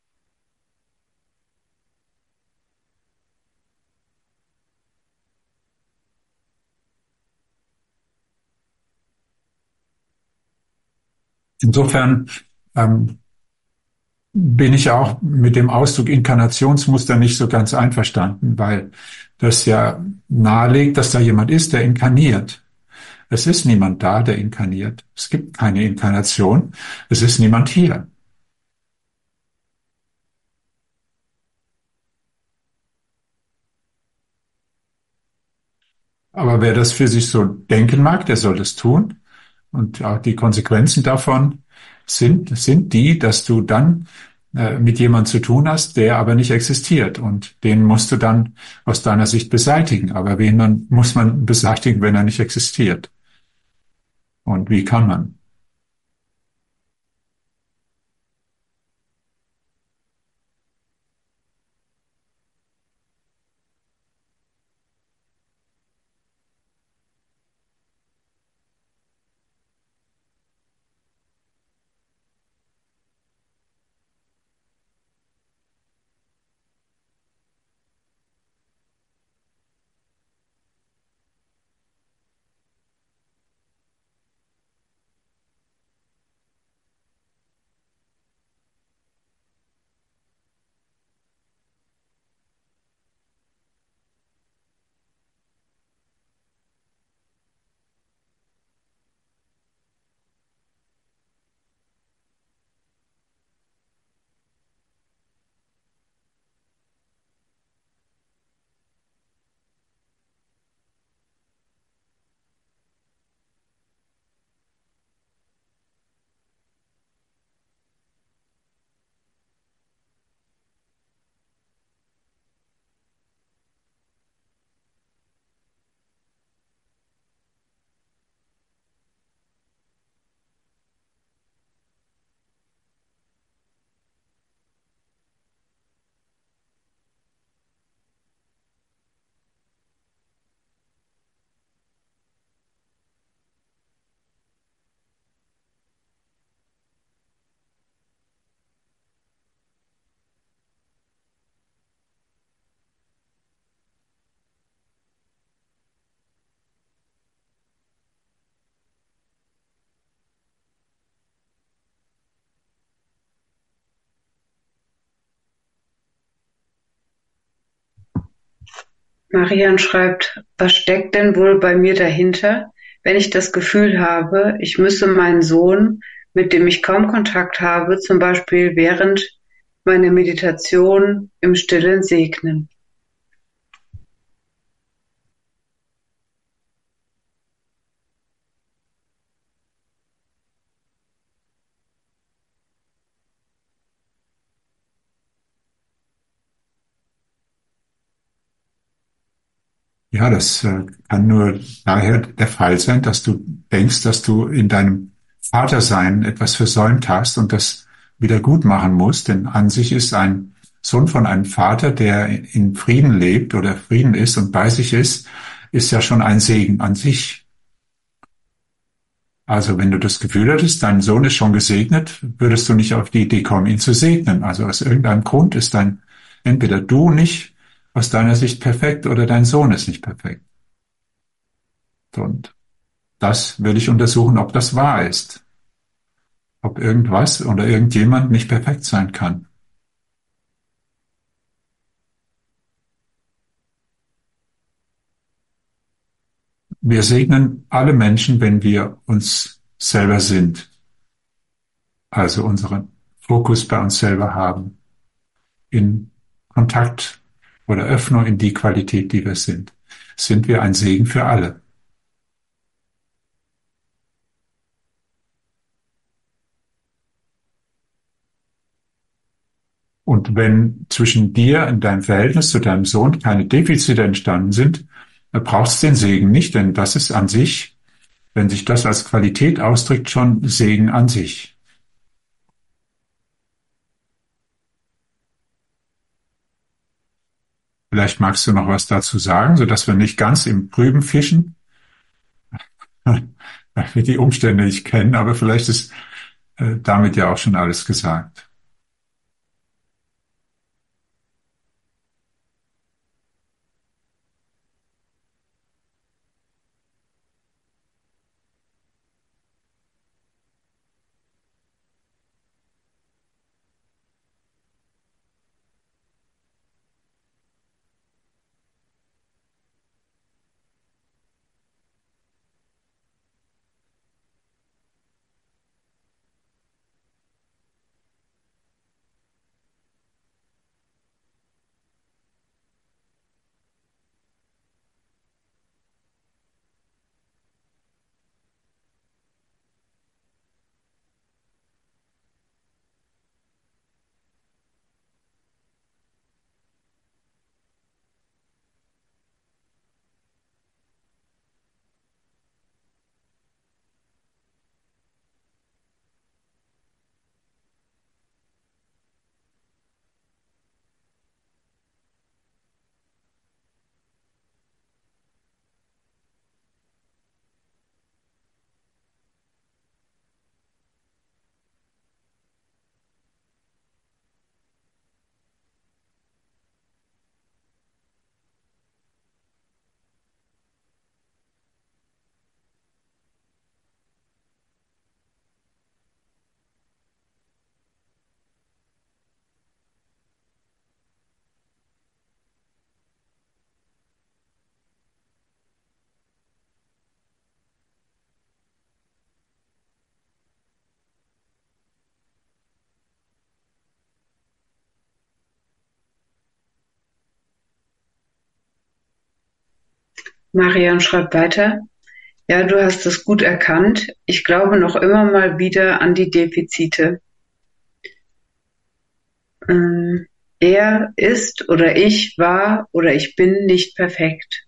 Insofern ähm, bin ich auch mit dem Ausdruck Inkarnationsmuster nicht so ganz einverstanden, weil das ja nahelegt, dass da jemand ist, der inkarniert. Es ist niemand da, der inkarniert. Es gibt keine Inkarnation. Es ist niemand hier. Aber wer das für sich so denken mag, der soll das tun. Und auch die Konsequenzen davon sind, sind die, dass du dann äh, mit jemandem zu tun hast, der aber nicht existiert. Und den musst du dann aus deiner Sicht beseitigen. Aber wen man, muss man beseitigen, wenn er nicht existiert? Und wie kann man? Marian schreibt, was steckt denn wohl bei mir dahinter, wenn ich das Gefühl habe, ich müsse meinen Sohn, mit dem ich kaum Kontakt habe, zum Beispiel während meiner Meditation im Stillen segnen? Ja, das äh, kann nur daher der Fall sein, dass du denkst, dass du in deinem Vatersein etwas versäumt hast und das wieder gut machen musst. Denn an sich ist ein Sohn von einem Vater, der in Frieden lebt oder Frieden ist und bei sich ist, ist ja schon ein Segen an sich. Also wenn du das Gefühl hättest, dein Sohn ist schon gesegnet, würdest du nicht auf die Idee kommen, ihn zu segnen. Also aus irgendeinem Grund ist dein, entweder du nicht aus deiner Sicht perfekt oder dein Sohn ist nicht perfekt. Und das will ich untersuchen, ob das wahr ist. Ob irgendwas oder irgendjemand nicht perfekt sein kann. Wir segnen alle Menschen, wenn wir uns selber sind. Also unseren Fokus bei uns selber haben. In Kontakt oder Öffnung in die Qualität, die wir sind. Sind wir ein Segen für alle. Und wenn zwischen dir und deinem Verhältnis zu deinem Sohn keine Defizite entstanden sind, dann brauchst du den Segen nicht, denn das ist an sich, wenn sich das als Qualität ausdrückt, schon Segen an sich. Vielleicht magst du noch was dazu sagen, sodass wir nicht ganz im Trüben fischen, weil wir die Umstände nicht kennen, aber vielleicht ist äh, damit ja auch schon alles gesagt. Marian schreibt weiter: Ja, du hast es gut erkannt. Ich glaube noch immer mal wieder an die Defizite. Ähm, er ist oder ich war oder ich bin nicht perfekt.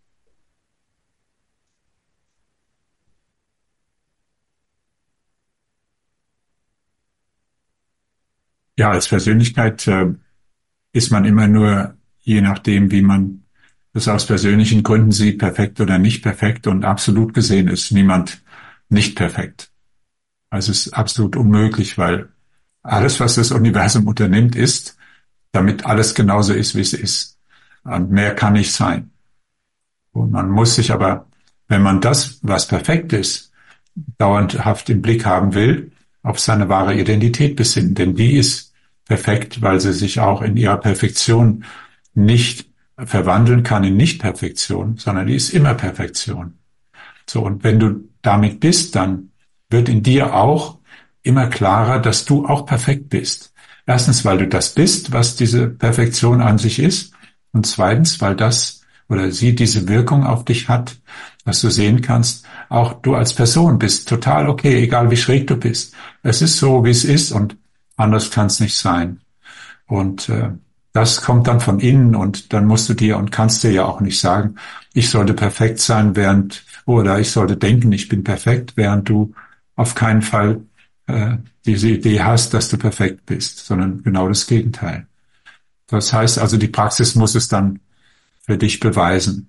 Ja, als Persönlichkeit äh, ist man immer nur, je nachdem, wie man das aus persönlichen Gründen sieht, perfekt oder nicht perfekt. Und absolut gesehen ist niemand nicht perfekt. Also es ist absolut unmöglich, weil alles, was das Universum unternimmt, ist, damit alles genauso ist, wie es ist. Und mehr kann nicht sein. Und man muss sich aber, wenn man das, was perfekt ist, dauerhaft im Blick haben will, auf seine wahre Identität besinnen. Denn die ist perfekt, weil sie sich auch in ihrer Perfektion nicht verwandeln kann in Nicht-Perfektion, sondern die ist immer Perfektion. So, und wenn du damit bist, dann wird in dir auch immer klarer, dass du auch perfekt bist. Erstens, weil du das bist, was diese Perfektion an sich ist. Und zweitens, weil das oder sie diese Wirkung auf dich hat, dass du sehen kannst, auch du als Person bist total okay, egal wie schräg du bist. Es ist so, wie es ist und anders kann es nicht sein. Und äh, das kommt dann von innen und dann musst du dir und kannst dir ja auch nicht sagen, ich sollte perfekt sein, während oder ich sollte denken, ich bin perfekt, während du auf keinen Fall äh, diese Idee hast, dass du perfekt bist, sondern genau das Gegenteil. Das heißt also, die Praxis muss es dann für dich beweisen,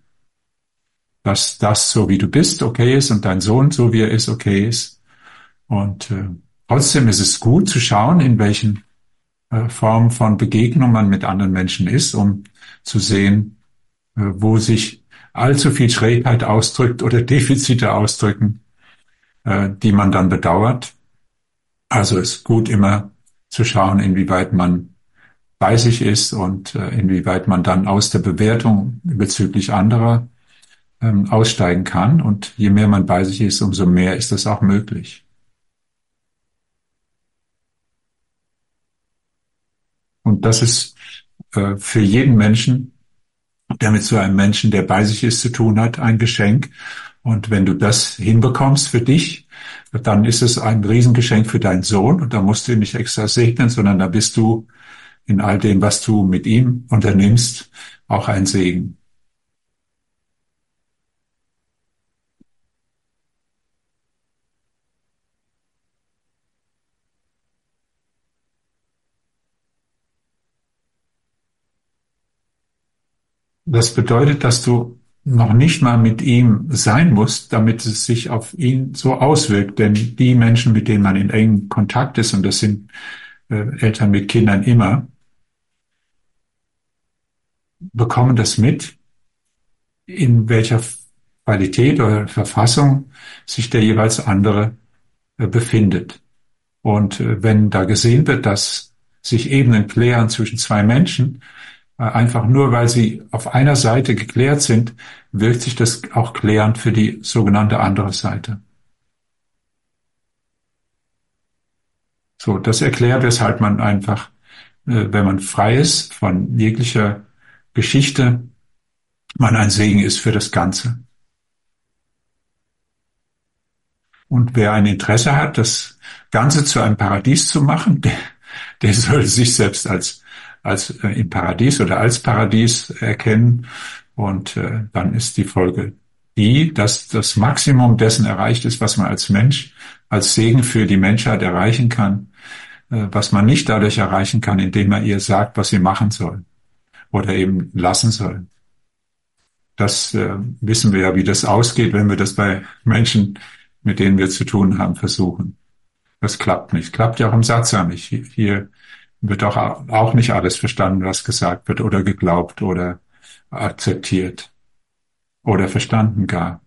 dass das, so wie du bist, okay ist und dein Sohn, so wie er ist, okay ist. Und äh, trotzdem ist es gut zu schauen, in welchen äh, Formen von Begegnung man mit anderen Menschen ist, um zu sehen, äh, wo sich allzu viel Schrägheit ausdrückt oder Defizite ausdrücken, äh, die man dann bedauert. Also ist gut immer zu schauen, inwieweit man bei sich ist und äh, inwieweit man dann aus der Bewertung bezüglich anderer ähm, aussteigen kann. Und je mehr man bei sich ist, umso mehr ist das auch möglich. Und das ist äh, für jeden Menschen, der mit so einem Menschen, der bei sich ist, zu tun hat, ein Geschenk. Und wenn du das hinbekommst für dich, dann ist es ein Riesengeschenk für deinen Sohn. Und da musst du ihn nicht extra segnen, sondern da bist du in all dem, was du mit ihm unternimmst, auch ein Segen. Das bedeutet, dass du noch nicht mal mit ihm sein musst, damit es sich auf ihn so auswirkt. Denn die Menschen, mit denen man in engem Kontakt ist, und das sind äh, Eltern mit Kindern immer, bekommen das mit, in welcher Qualität oder Verfassung sich der jeweils andere äh, befindet. Und äh, wenn da gesehen wird, dass sich Ebenen klären zwischen zwei Menschen, einfach nur, weil sie auf einer Seite geklärt sind, wirkt sich das auch klärend für die sogenannte andere Seite. So, das erklärt, weshalb man einfach, wenn man frei ist von jeglicher Geschichte, man ein Segen ist für das Ganze. Und wer ein Interesse hat, das Ganze zu einem Paradies zu machen, der, der sollte sich selbst als als äh, im Paradies oder als Paradies erkennen. Und äh, dann ist die Folge die, dass das Maximum dessen erreicht ist, was man als Mensch, als Segen für die Menschheit erreichen kann, äh, was man nicht dadurch erreichen kann, indem man ihr sagt, was sie machen soll oder eben lassen soll. Das äh, wissen wir ja, wie das ausgeht, wenn wir das bei Menschen, mit denen wir zu tun haben, versuchen. Das klappt nicht. Klappt ja auch im Satz nicht. Hier wird auch, auch nicht alles verstanden, was gesagt wird oder geglaubt oder akzeptiert oder verstanden gar.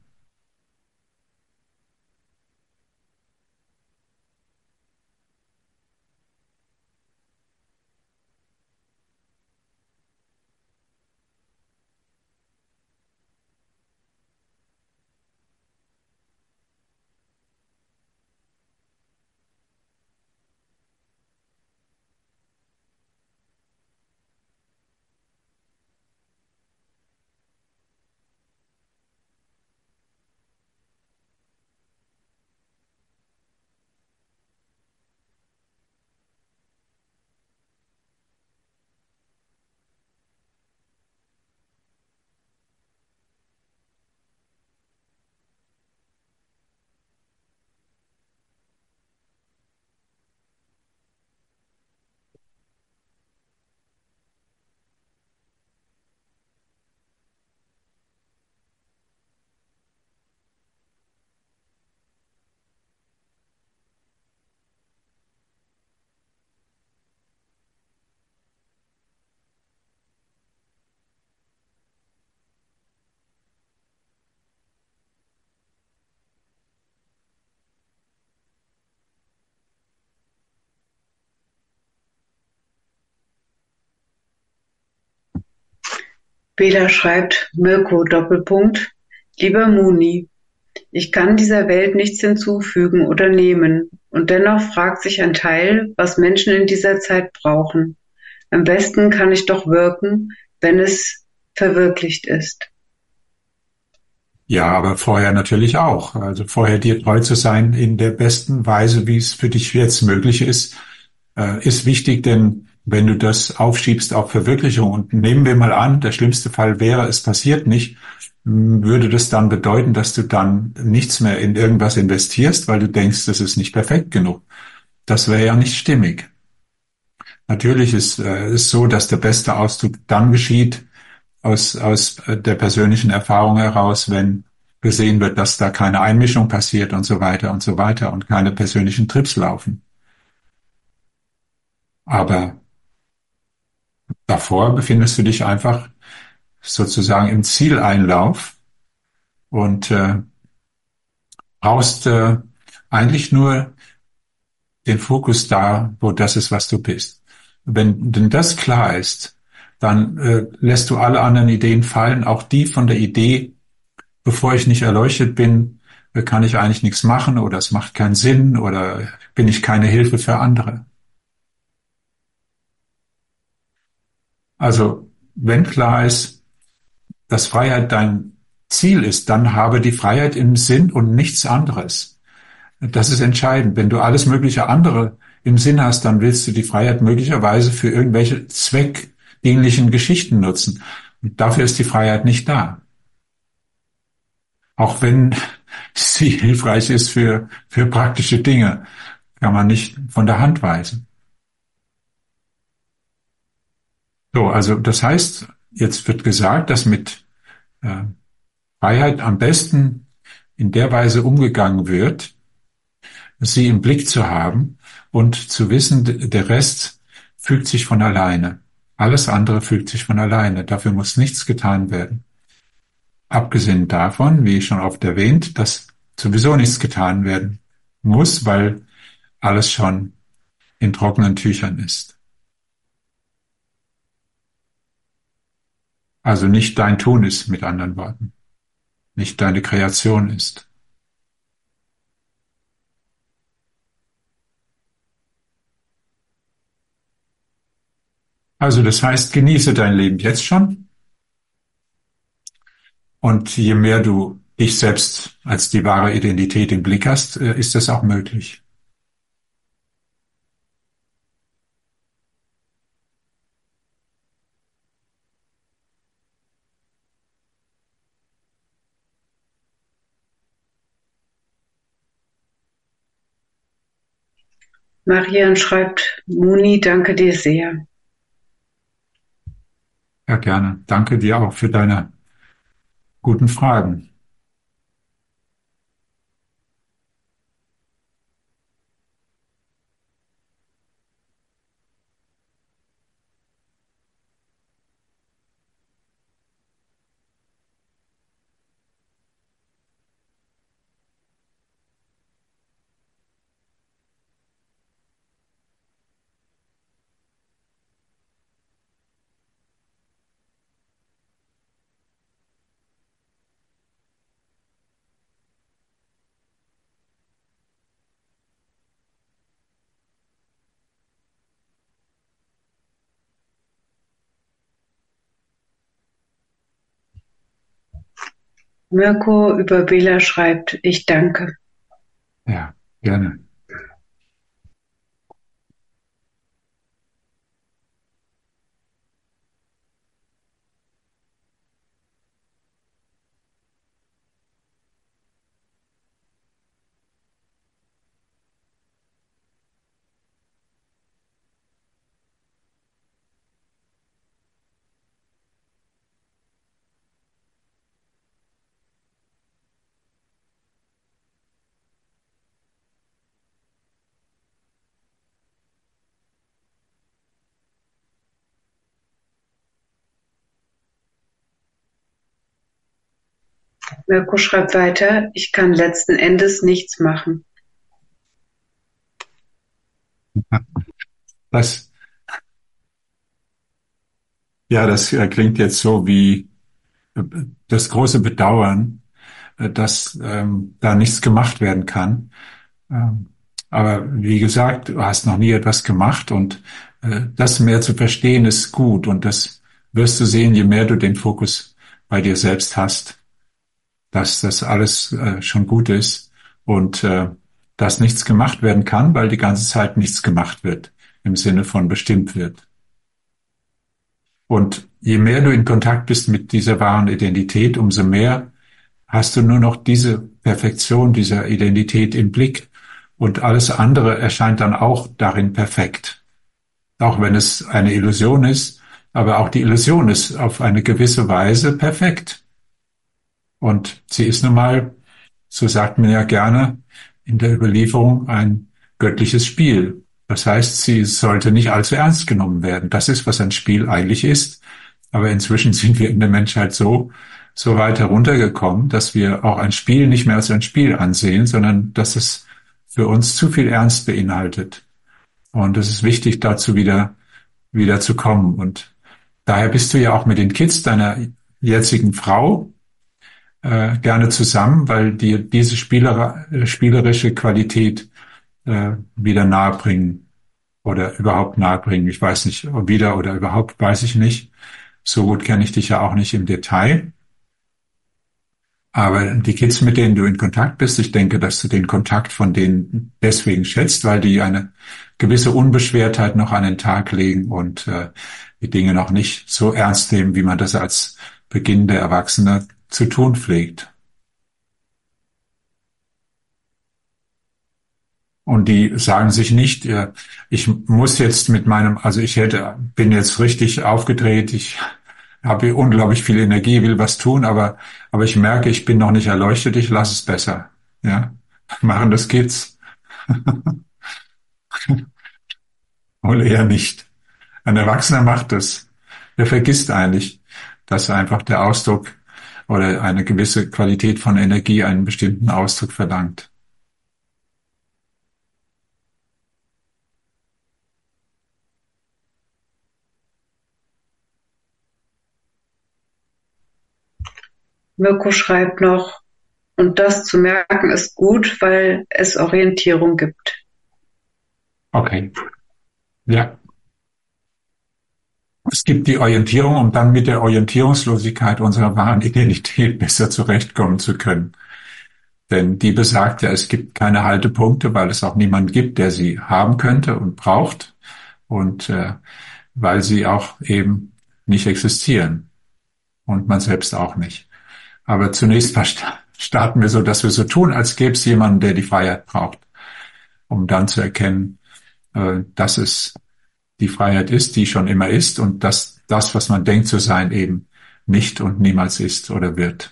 Bela schreibt, Mirko Doppelpunkt, lieber Muni, ich kann dieser Welt nichts hinzufügen oder nehmen, und dennoch fragt sich ein Teil, was Menschen in dieser Zeit brauchen. Am besten kann ich doch wirken, wenn es verwirklicht ist. Ja, aber vorher natürlich auch. Also vorher dir treu zu sein in der besten Weise, wie es für dich jetzt möglich ist, äh, ist wichtig, denn wenn du das aufschiebst auf Verwirklichung und nehmen wir mal an, der schlimmste Fall wäre, es passiert nicht, würde das dann bedeuten, dass du dann nichts mehr in irgendwas investierst, weil du denkst, das ist nicht perfekt genug. Das wäre ja nicht stimmig. Natürlich ist es äh, ist so, dass der beste Ausdruck dann geschieht aus, aus der persönlichen Erfahrung heraus, wenn gesehen wird, dass da keine Einmischung passiert und so weiter und so weiter und keine persönlichen Trips laufen. Aber davor befindest du dich einfach sozusagen im Zieleinlauf und äh, brauchst äh, eigentlich nur den Fokus da, wo das ist, was du bist. Wenn denn das klar ist, dann äh, lässt du alle anderen Ideen fallen, auch die von der Idee, bevor ich nicht erleuchtet bin, äh, kann ich eigentlich nichts machen oder es macht keinen Sinn oder bin ich keine Hilfe für andere. Also wenn klar ist, dass Freiheit dein Ziel ist, dann habe die Freiheit im Sinn und nichts anderes. Das ist entscheidend. Wenn du alles mögliche andere im Sinn hast, dann willst du die Freiheit möglicherweise für irgendwelche zweckdienlichen Geschichten nutzen. Und dafür ist die Freiheit nicht da. Auch wenn sie hilfreich ist für, für praktische Dinge, kann man nicht von der Hand weisen. So, also das heißt, jetzt wird gesagt, dass mit äh, Freiheit am besten in der Weise umgegangen wird, sie im Blick zu haben und zu wissen, der Rest fügt sich von alleine. Alles andere fügt sich von alleine. Dafür muss nichts getan werden. Abgesehen davon, wie schon oft erwähnt, dass sowieso nichts getan werden muss, weil alles schon in trockenen Tüchern ist. Also nicht dein Tun ist, mit anderen Worten. Nicht deine Kreation ist. Also das heißt, genieße dein Leben jetzt schon. Und je mehr du dich selbst als die wahre Identität im Blick hast, ist das auch möglich. Marian schreibt, Moni, danke dir sehr. Ja, gerne. Danke dir auch für deine guten Fragen. Mirko über Bela schreibt, ich danke. Ja, gerne. Mirko schreibt weiter, ich kann letzten Endes nichts machen. Das, ja, das klingt jetzt so wie das große Bedauern, dass ähm, da nichts gemacht werden kann. Ähm, aber wie gesagt, du hast noch nie etwas gemacht und äh, das mehr zu verstehen ist gut und das wirst du sehen, je mehr du den Fokus bei dir selbst hast, dass das alles äh, schon gut ist und äh, dass nichts gemacht werden kann, weil die ganze Zeit nichts gemacht wird, im Sinne von bestimmt wird. Und je mehr du in Kontakt bist mit dieser wahren Identität, umso mehr hast du nur noch diese Perfektion dieser Identität im Blick und alles andere erscheint dann auch darin perfekt. Auch wenn es eine Illusion ist, aber auch die Illusion ist auf eine gewisse Weise perfekt. Und sie ist nun mal, so sagt man ja gerne in der Überlieferung, ein göttliches Spiel. Das heißt, sie sollte nicht allzu ernst genommen werden. Das ist, was ein Spiel eigentlich ist. Aber inzwischen sind wir in der Menschheit so, so weit heruntergekommen, dass wir auch ein Spiel nicht mehr als ein Spiel ansehen, sondern dass es für uns zu viel Ernst beinhaltet. Und es ist wichtig, dazu wieder, wieder zu kommen. Und daher bist du ja auch mit den Kids deiner jetzigen Frau äh, gerne zusammen, weil dir diese Spieler, spielerische Qualität äh, wieder nahebringen oder überhaupt nahebringen. Ich weiß nicht, ob wieder oder überhaupt, weiß ich nicht. So gut kenne ich dich ja auch nicht im Detail. Aber die Kids, mit denen du in Kontakt bist, ich denke, dass du den Kontakt von denen deswegen schätzt, weil die eine gewisse Unbeschwertheit noch an den Tag legen und äh, die Dinge noch nicht so ernst nehmen, wie man das als beginnende Erwachsene zu tun pflegt. Und die sagen sich nicht, äh, ich muss jetzt mit meinem, also ich hätte, bin jetzt richtig aufgedreht, ich habe unglaublich viel Energie, will was tun, aber, aber ich merke, ich bin noch nicht erleuchtet, ich lasse es besser. Ja, machen das Kids wohl eher nicht. Ein Erwachsener macht das. Der vergisst eigentlich, dass einfach der Ausdruck oder eine gewisse Qualität von Energie einen bestimmten Ausdruck verlangt. Mirko schreibt noch, und das zu merken ist gut, weil es Orientierung gibt. Okay, ja. Es gibt die Orientierung, um dann mit der Orientierungslosigkeit unserer wahren Identität besser zurechtkommen zu können. Denn die besagt ja, es gibt keine Haltepunkte, weil es auch niemanden gibt, der sie haben könnte und braucht und äh, weil sie auch eben nicht existieren und man selbst auch nicht. Aber zunächst mal starten wir so, dass wir so tun, als gäbe es jemanden, der die Freiheit braucht, um dann zu erkennen, äh, dass es die Freiheit ist, die schon immer ist und dass das, was man denkt zu sein, eben nicht und niemals ist oder wird.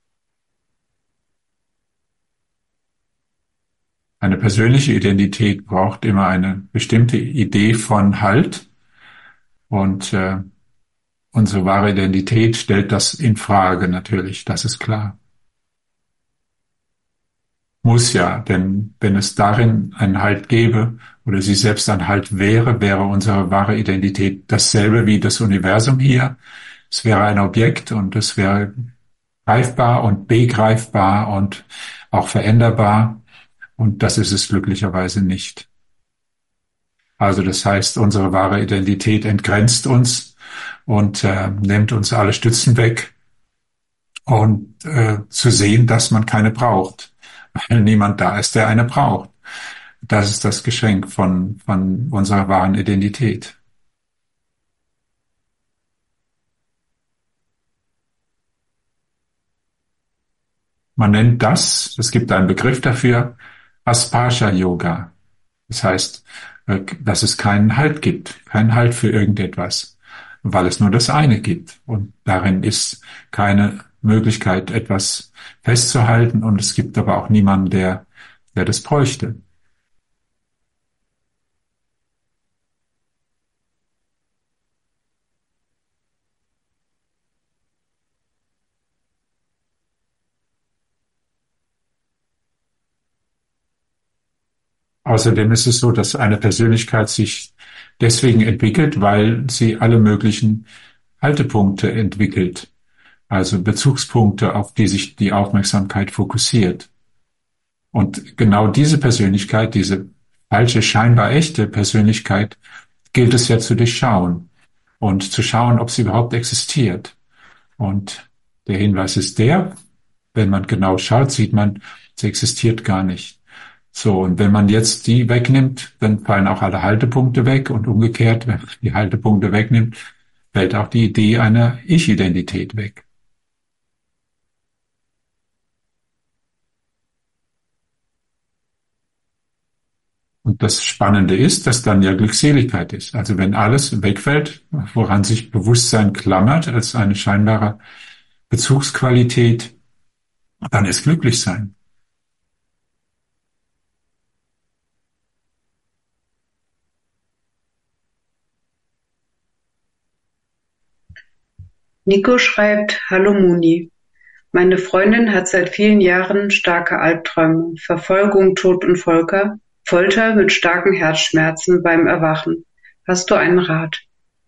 Eine persönliche Identität braucht immer eine bestimmte Idee von Halt und äh, unsere wahre Identität stellt das in Frage natürlich, das ist klar. Muss ja, denn wenn es darin einen Halt gäbe oder sie selbst ein Halt wäre, wäre unsere wahre Identität dasselbe wie das Universum hier. Es wäre ein Objekt und es wäre greifbar und begreifbar und auch veränderbar. Und das ist es glücklicherweise nicht. Also das heißt, unsere wahre Identität entgrenzt uns und äh, nimmt uns alle Stützen weg und äh, zu sehen, dass man keine braucht, weil niemand da ist, der eine braucht. Das ist das Geschenk von, von unserer wahren Identität. Man nennt das, es gibt einen Begriff dafür, Asparsha Yoga. Das heißt, äh, dass es keinen Halt gibt, keinen Halt für irgendetwas, weil es nur das eine gibt. Und darin ist keine Möglichkeit, etwas festzuhalten. Und es gibt aber auch niemanden, der, der das bräuchte. Außerdem ist es so, dass eine Persönlichkeit sich deswegen entwickelt, weil sie alle möglichen Haltepunkte entwickelt, also Bezugspunkte, auf die sich die Aufmerksamkeit fokussiert. Und genau diese Persönlichkeit, diese falsche, scheinbar echte Persönlichkeit, gilt es ja zu durchschauen und zu schauen, ob sie überhaupt existiert. Und der Hinweis ist der, wenn man genau schaut, sieht man, sie existiert gar nicht. So, und wenn man jetzt die wegnimmt, dann fallen auch alle Haltepunkte weg und umgekehrt, wenn man die Haltepunkte wegnimmt, fällt auch die Idee einer Ich-Identität weg. Und das Spannende ist, dass dann ja Glückseligkeit ist. Also wenn alles wegfällt, woran sich Bewusstsein klammert als eine scheinbare Bezugsqualität, dann ist Glücklichsein. Nico schreibt, Hallo Moni. Meine Freundin hat seit vielen Jahren starke Albträume, Verfolgung, Tod und Folter, Folter mit starken Herzschmerzen beim Erwachen. Hast du einen Rat?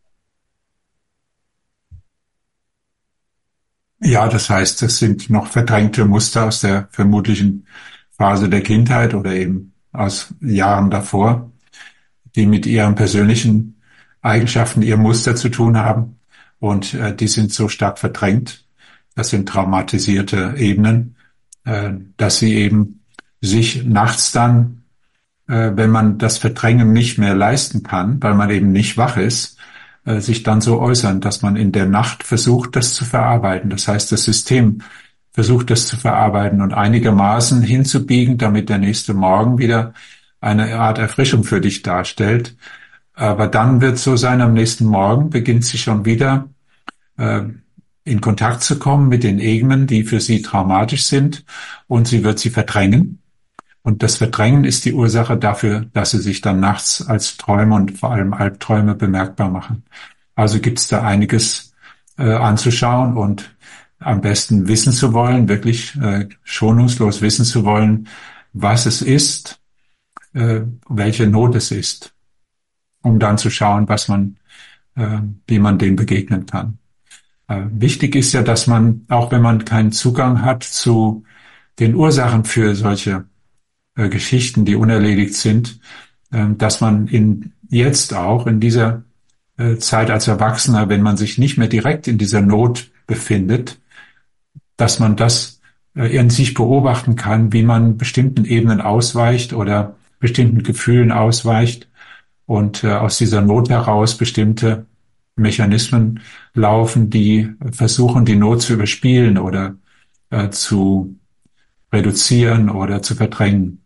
Ja, das heißt, das sind noch verdrängte Muster aus der vermutlichen Phase der Kindheit oder eben aus Jahren davor, die mit ihren persönlichen Eigenschaften, ihrem Muster zu tun haben. Und äh, die sind so stark verdrängt, das sind traumatisierte Ebenen, äh, dass sie eben sich nachts dann, äh, wenn man das Verdrängen nicht mehr leisten kann, weil man eben nicht wach ist, äh, sich dann so äußern, dass man in der Nacht versucht, das zu verarbeiten. Das heißt, das System versucht, das zu verarbeiten und einigermaßen hinzubiegen, damit der nächste Morgen wieder eine Art Erfrischung für dich darstellt. Aber dann wird es so sein, am nächsten Morgen beginnt sie schon wieder äh, in Kontakt zu kommen mit den Ebenen, die für sie traumatisch sind, und sie wird sie verdrängen. Und das Verdrängen ist die Ursache dafür, dass sie sich dann nachts als Träume und vor allem Albträume bemerkbar machen. Also gibt es da einiges äh, anzuschauen und am besten wissen zu wollen, wirklich äh, schonungslos wissen zu wollen, was es ist, äh, welche Not es ist, um dann zu schauen, was man, äh, wie man dem begegnen kann. Äh, wichtig ist ja, dass man, auch wenn man keinen Zugang hat zu den Ursachen für solche äh, Geschichten, die unerledigt sind, äh, dass man in jetzt auch in dieser äh, Zeit als Erwachsener, wenn man sich nicht mehr direkt in dieser Not befindet, dass man das äh, in sich beobachten kann, wie man bestimmten Ebenen ausweicht oder bestimmten Gefühlen ausweicht und äh, aus dieser Not heraus bestimmte Mechanismen laufen, die versuchen, die Not zu überspielen oder äh, zu reduzieren oder zu verdrängen,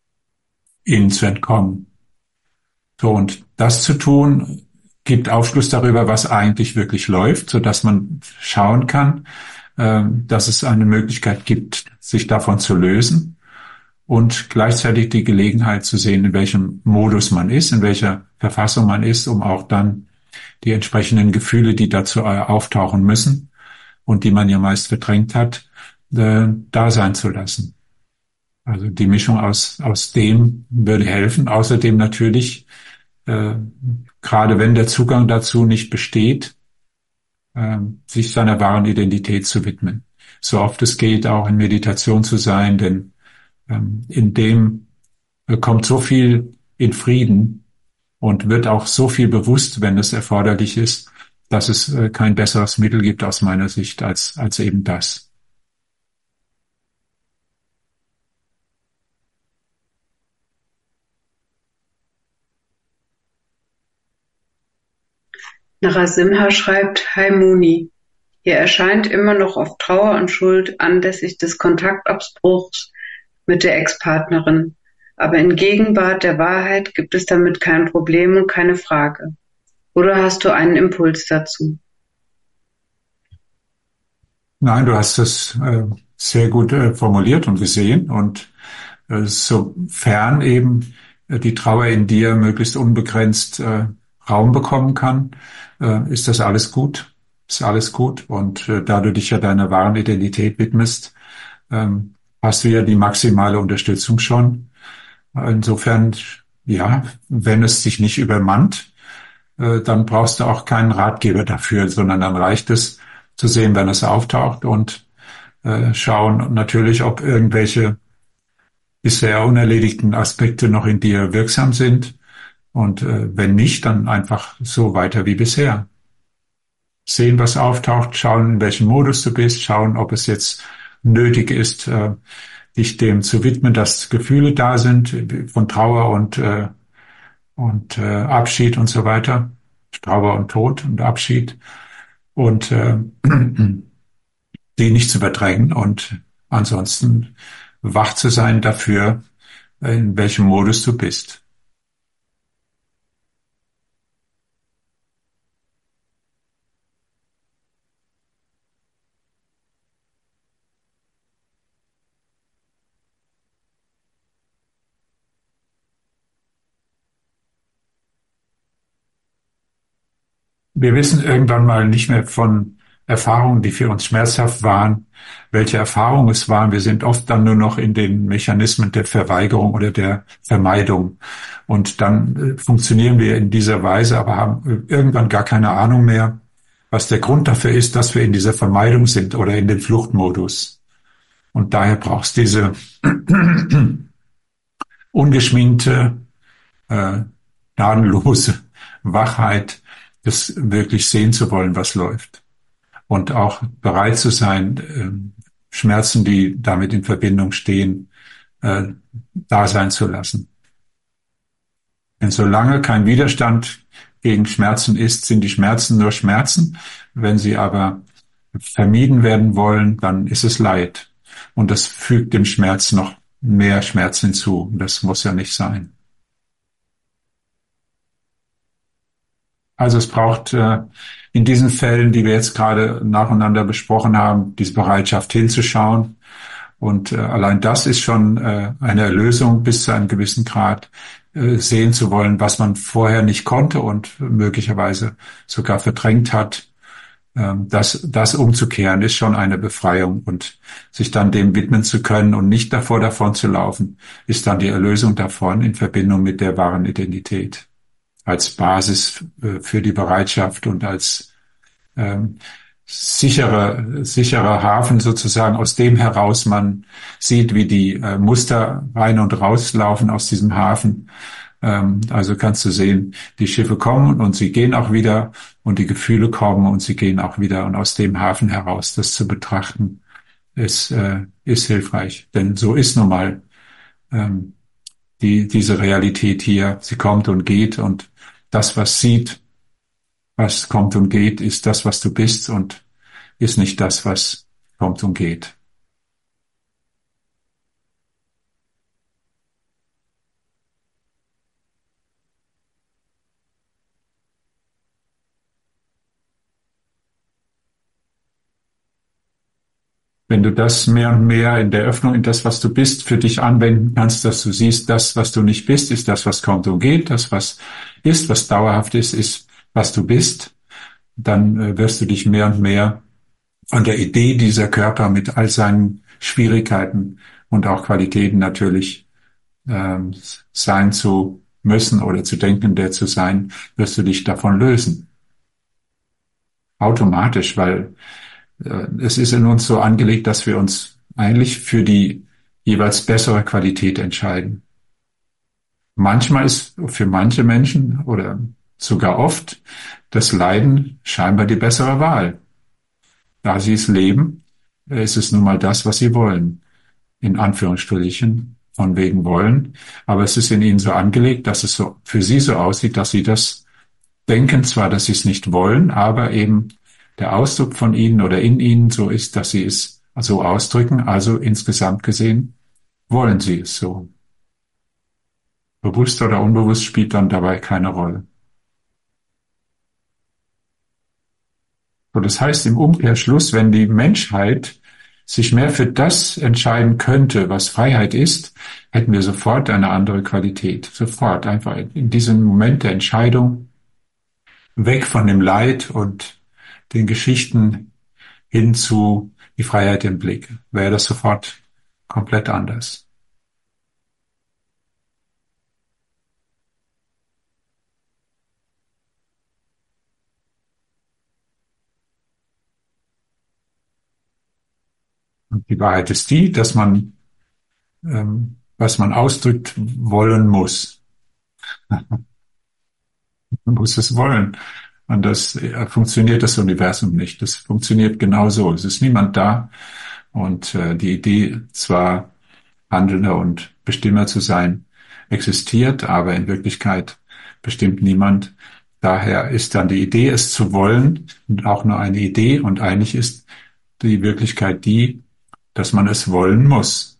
ihnen zu entkommen. So, und das zu tun, gibt Aufschluss darüber, was eigentlich wirklich läuft, so dass man schauen kann, äh, dass es eine Möglichkeit gibt, sich davon zu lösen und gleichzeitig die Gelegenheit zu sehen, in welchem Modus man ist, in welcher Verfassung man ist, um auch dann die entsprechenden Gefühle, die dazu auftauchen müssen und die man ja meist verdrängt hat, äh, da sein zu lassen. Also die Mischung aus, aus dem würde helfen. Außerdem natürlich, äh, gerade wenn der Zugang dazu nicht besteht, äh, sich seiner wahren Identität zu widmen. So oft es geht, auch in Meditation zu sein, denn ähm, in dem äh, kommt so viel in Frieden und wird auch so viel bewusst, wenn es erforderlich ist, dass es äh, kein besseres Mittel gibt aus meiner Sicht als, als eben das. Narasimha schreibt: Hi Muni, hier erscheint immer noch oft Trauer und Schuld anlässlich des Kontaktabbruchs mit der Ex-Partnerin. Aber in Gegenwart der Wahrheit gibt es damit kein Problem und keine Frage. Oder hast du einen Impuls dazu? Nein, du hast das äh, sehr gut äh, formuliert und gesehen. Und äh, sofern eben äh, die Trauer in dir möglichst unbegrenzt äh, Raum bekommen kann, äh, ist das alles gut. Ist alles gut. Und äh, da du dich ja deiner wahren Identität widmest, ähm, hast du ja die maximale Unterstützung schon. Insofern, ja, wenn es dich nicht übermannt, äh, dann brauchst du auch keinen Ratgeber dafür, sondern dann reicht es zu sehen, wenn es auftaucht und äh, schauen natürlich, ob irgendwelche bisher unerledigten Aspekte noch in dir wirksam sind. Und äh, wenn nicht, dann einfach so weiter wie bisher. Sehen, was auftaucht, schauen, in welchem Modus du bist, schauen, ob es jetzt nötig ist, äh, dich dem zu widmen, dass Gefühle da sind von Trauer und äh, und äh, Abschied und so weiter, Trauer und Tod und Abschied und äh, die nicht zu verdrängen und ansonsten wach zu sein dafür, in welchem Modus du bist. Wir wissen irgendwann mal nicht mehr von Erfahrungen, die für uns schmerzhaft waren, welche Erfahrungen es waren. Wir sind oft dann nur noch in den Mechanismen der Verweigerung oder der Vermeidung. Und dann äh, funktionieren wir in dieser Weise, aber haben irgendwann gar keine Ahnung mehr, was der Grund dafür ist, dass wir in dieser Vermeidung sind oder in dem Fluchtmodus. Und daher brauchst du diese ungeschminkte, äh, gnadenlose Wachheit, das wirklich sehen zu wollen, was läuft. und auch bereit zu sein, äh, Schmerzen, die damit in Verbindung stehen, äh, da sein zu lassen. Denn solange kein Widerstand gegen Schmerzen ist, sind die Schmerzen nur Schmerzen. Wenn sie aber vermieden werden wollen, dann ist es Leid. Und das fügt dem Schmerz noch mehr Schmerz hinzu. Das muss ja nicht sein. Also es braucht äh, in diesen Fällen, die wir jetzt gerade nacheinander besprochen haben, diese Bereitschaft hinzuschauen. Und äh, allein das ist schon äh, eine Erlösung bis zu einem gewissen Grad, äh, sehen zu wollen, was man vorher nicht konnte und möglicherweise sogar verdrängt hat. Ähm, das, das umzukehren ist schon eine Befreiung, und sich dann dem widmen zu können und nicht davor davon zu laufen, ist dann die Erlösung davon in Verbindung mit der wahren Identität als Basis äh, für die Bereitschaft und als ähm, sicherer, sicherer Hafen sozusagen, aus dem heraus man sieht, wie die äh, Muster rein und rauslaufen aus diesem Hafen. Ähm, also kannst du sehen, die Schiffe kommen und sie gehen auch wieder, und die Gefühle kommen und sie gehen auch wieder, und aus dem Hafen heraus das zu betrachten, ist, äh, ist hilfreich. Denn so ist nun mal ähm, die, diese Realität hier. Sie kommt und geht, und das, was sieht, was kommt und geht, ist das, was du bist, und ist nicht das, was kommt und geht. Wenn du das mehr und mehr in der Öffnung in das, was du bist, für dich anwenden kannst, dass du siehst, das, was du nicht bist, ist das, was kommt und geht, das, was ist, was dauerhaft ist, ist, was du bist, dann äh, wirst du dich mehr und mehr von der Idee dieser Körper mit all seinen Schwierigkeiten und auch Qualitäten natürlich ähm, sein zu müssen oder zu denken, der zu sein, wirst du dich davon lösen. Automatisch, weil äh, es ist in uns so angelegt, dass wir uns eigentlich für die jeweils bessere Qualität entscheiden. Manchmal ist für manche Menschen oder sogar oft das Leiden scheinbar die bessere Wahl. Da sie es leben, ist es nun mal das, was sie wollen. In Anführungsstrichen, von wegen wollen. Aber es ist in ihnen so angelegt, dass es so für sie so aussieht, dass sie das denken, zwar, dass sie es nicht wollen, aber eben der Ausdruck von ihnen oder in ihnen so ist, dass sie es so ausdrücken. Also insgesamt gesehen wollen sie es so. Bewusst oder unbewusst spielt dann dabei keine Rolle. So, das heißt im Umkehrschluss, wenn die Menschheit sich mehr für das entscheiden könnte, was Freiheit ist, hätten wir sofort eine andere Qualität. Sofort, einfach in diesem Moment der Entscheidung, weg von dem Leid und den Geschichten hin zu die Freiheit im Blick, wäre das sofort komplett anders. Und die Wahrheit ist die, dass man, ähm, was man ausdrückt, wollen muss. Man muss es wollen. Und das äh, funktioniert das Universum nicht. Das funktioniert genauso. Es ist niemand da. Und äh, die Idee, zwar Handelnder und Bestimmer zu sein, existiert, aber in Wirklichkeit bestimmt niemand. Daher ist dann die Idee, es zu wollen, auch nur eine Idee. Und eigentlich ist die Wirklichkeit die, dass man es wollen muss.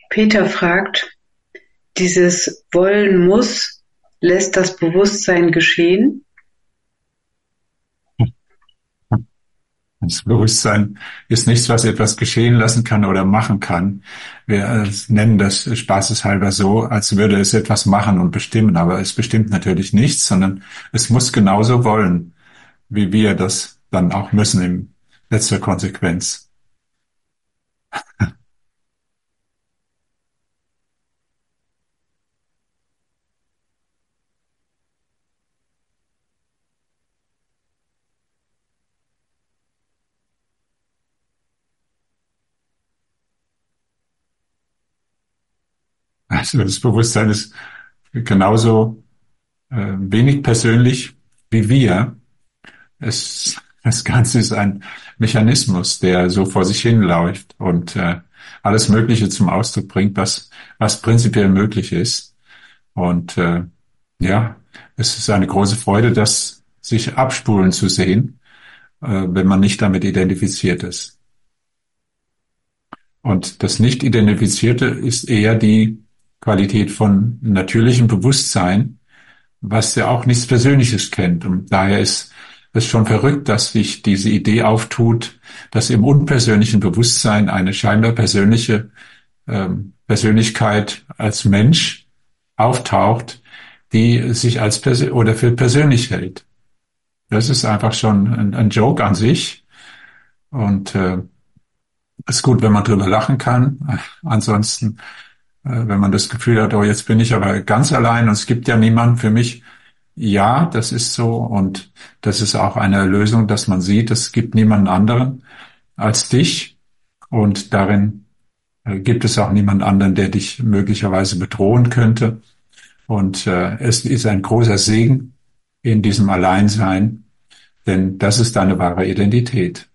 Peter fragt, dieses Wollen muss lässt das Bewusstsein geschehen? Das Bewusstsein ist nichts, was etwas geschehen lassen kann oder machen kann. Wir äh, nennen das spaßeshalber so, als würde es etwas machen und bestimmen. Aber es bestimmt natürlich nichts, sondern es muss genauso wollen, wie wir das dann auch müssen in letzter Konsequenz. Also das Bewusstsein ist genauso äh, wenig persönlich wie wir. Es, das Ganze ist ein Mechanismus, der so vor sich hin läuft und äh, alles Mögliche zum Ausdruck bringt, was, was prinzipiell möglich ist. Und äh, ja, es ist eine große Freude, das sich abspulen zu sehen, äh, wenn man nicht damit identifiziert ist. Und das Nicht-Identifizierte ist eher die Qualität von natürlichem Bewusstsein, was ja auch nichts Persönliches kennt. Und daher ist es schon verrückt, dass sich diese Idee auftut, dass im unpersönlichen Bewusstsein eine scheinbar persönliche ähm, Persönlichkeit als Mensch auftaucht, die sich als Persön oder für persönlich hält. Das ist einfach schon ein, ein Joke an sich. Und äh, ist gut, wenn man drüber lachen kann. Ansonsten, äh, wenn man das Gefühl hat, oh, jetzt bin ich aber ganz allein und es gibt ja niemanden für mich. Ja, das ist so. Und das ist auch eine Erlösung, dass man sieht, es gibt niemanden anderen als dich. Und darin äh, gibt es auch niemanden anderen, der dich möglicherweise bedrohen könnte. Und äh, es ist ein großer Segen in diesem Alleinsein, denn das ist deine wahre Identität.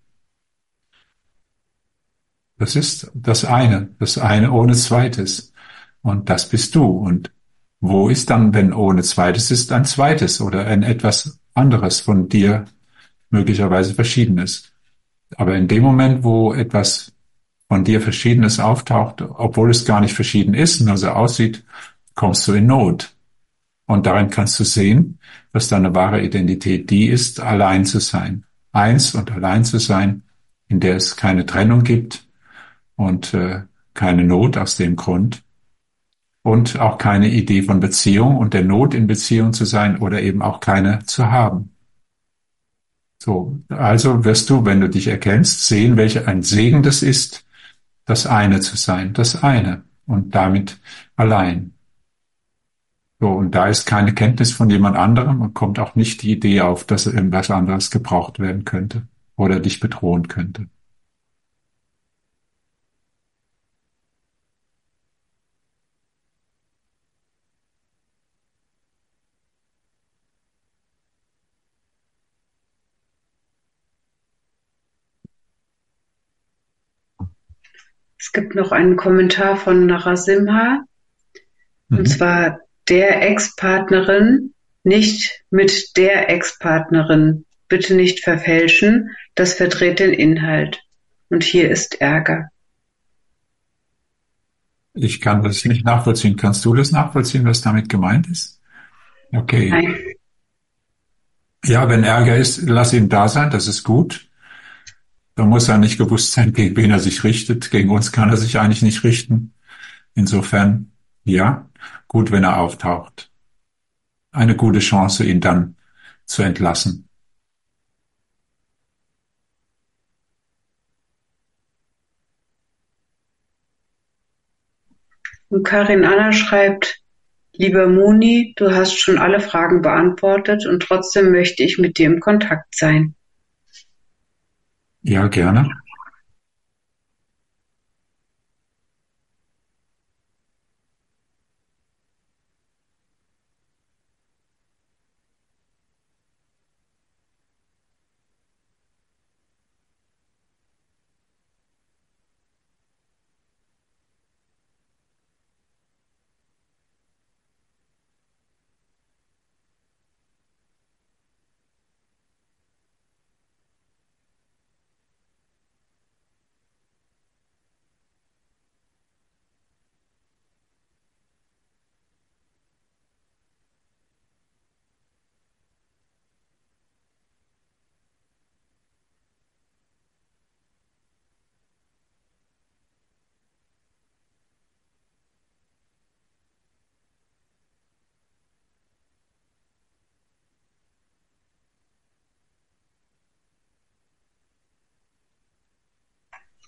Das ist das eine, das eine ohne zweites. Und das bist du. Und wo ist dann, wenn ohne zweites ist, ein zweites oder ein etwas anderes von dir, möglicherweise verschiedenes? Aber in dem Moment, wo etwas von dir Verschiedenes auftaucht, obwohl es gar nicht verschieden ist, nur so aussieht, kommst du in Not. Und darin kannst du sehen, dass deine wahre Identität die ist, allein zu sein. Eins und allein zu sein, in der es keine Trennung gibt und äh, keine Not aus dem Grund und auch keine Idee von Beziehung und der Not in Beziehung zu sein oder eben auch keine zu haben. So, also wirst du, wenn du dich erkennst, sehen, welche ein Segen das ist, das eine zu sein, das eine und damit allein. So, und da ist keine Kenntnis von jemand anderem und kommt auch nicht die Idee auf, dass irgendwas anderes gebraucht werden könnte oder dich bedrohen könnte. Es gibt noch einen Kommentar von Narasimha, und Mhm. zwar der Ex-Partnerin, nicht mit der Ex-Partnerin. Bitte nicht verfälschen, das verdreht den Inhalt. Und hier ist Ärger. Ich kann das nicht nachvollziehen. Kannst du das nachvollziehen, was damit gemeint ist? Okay. Nein. Ja, wenn Ärger ist, lass ihn da sein, das ist gut. Da muss er nicht gewusst sein, gegen wen er sich richtet. Gegen uns kann er sich eigentlich nicht richten. Insofern, ja, gut, wenn er auftaucht. Eine gute Chance, ihn dann zu entlassen. Und Karin Anna schreibt, lieber Moni, du hast schon alle Fragen beantwortet und trotzdem möchte ich mit dir im Kontakt sein. Ja, gerne.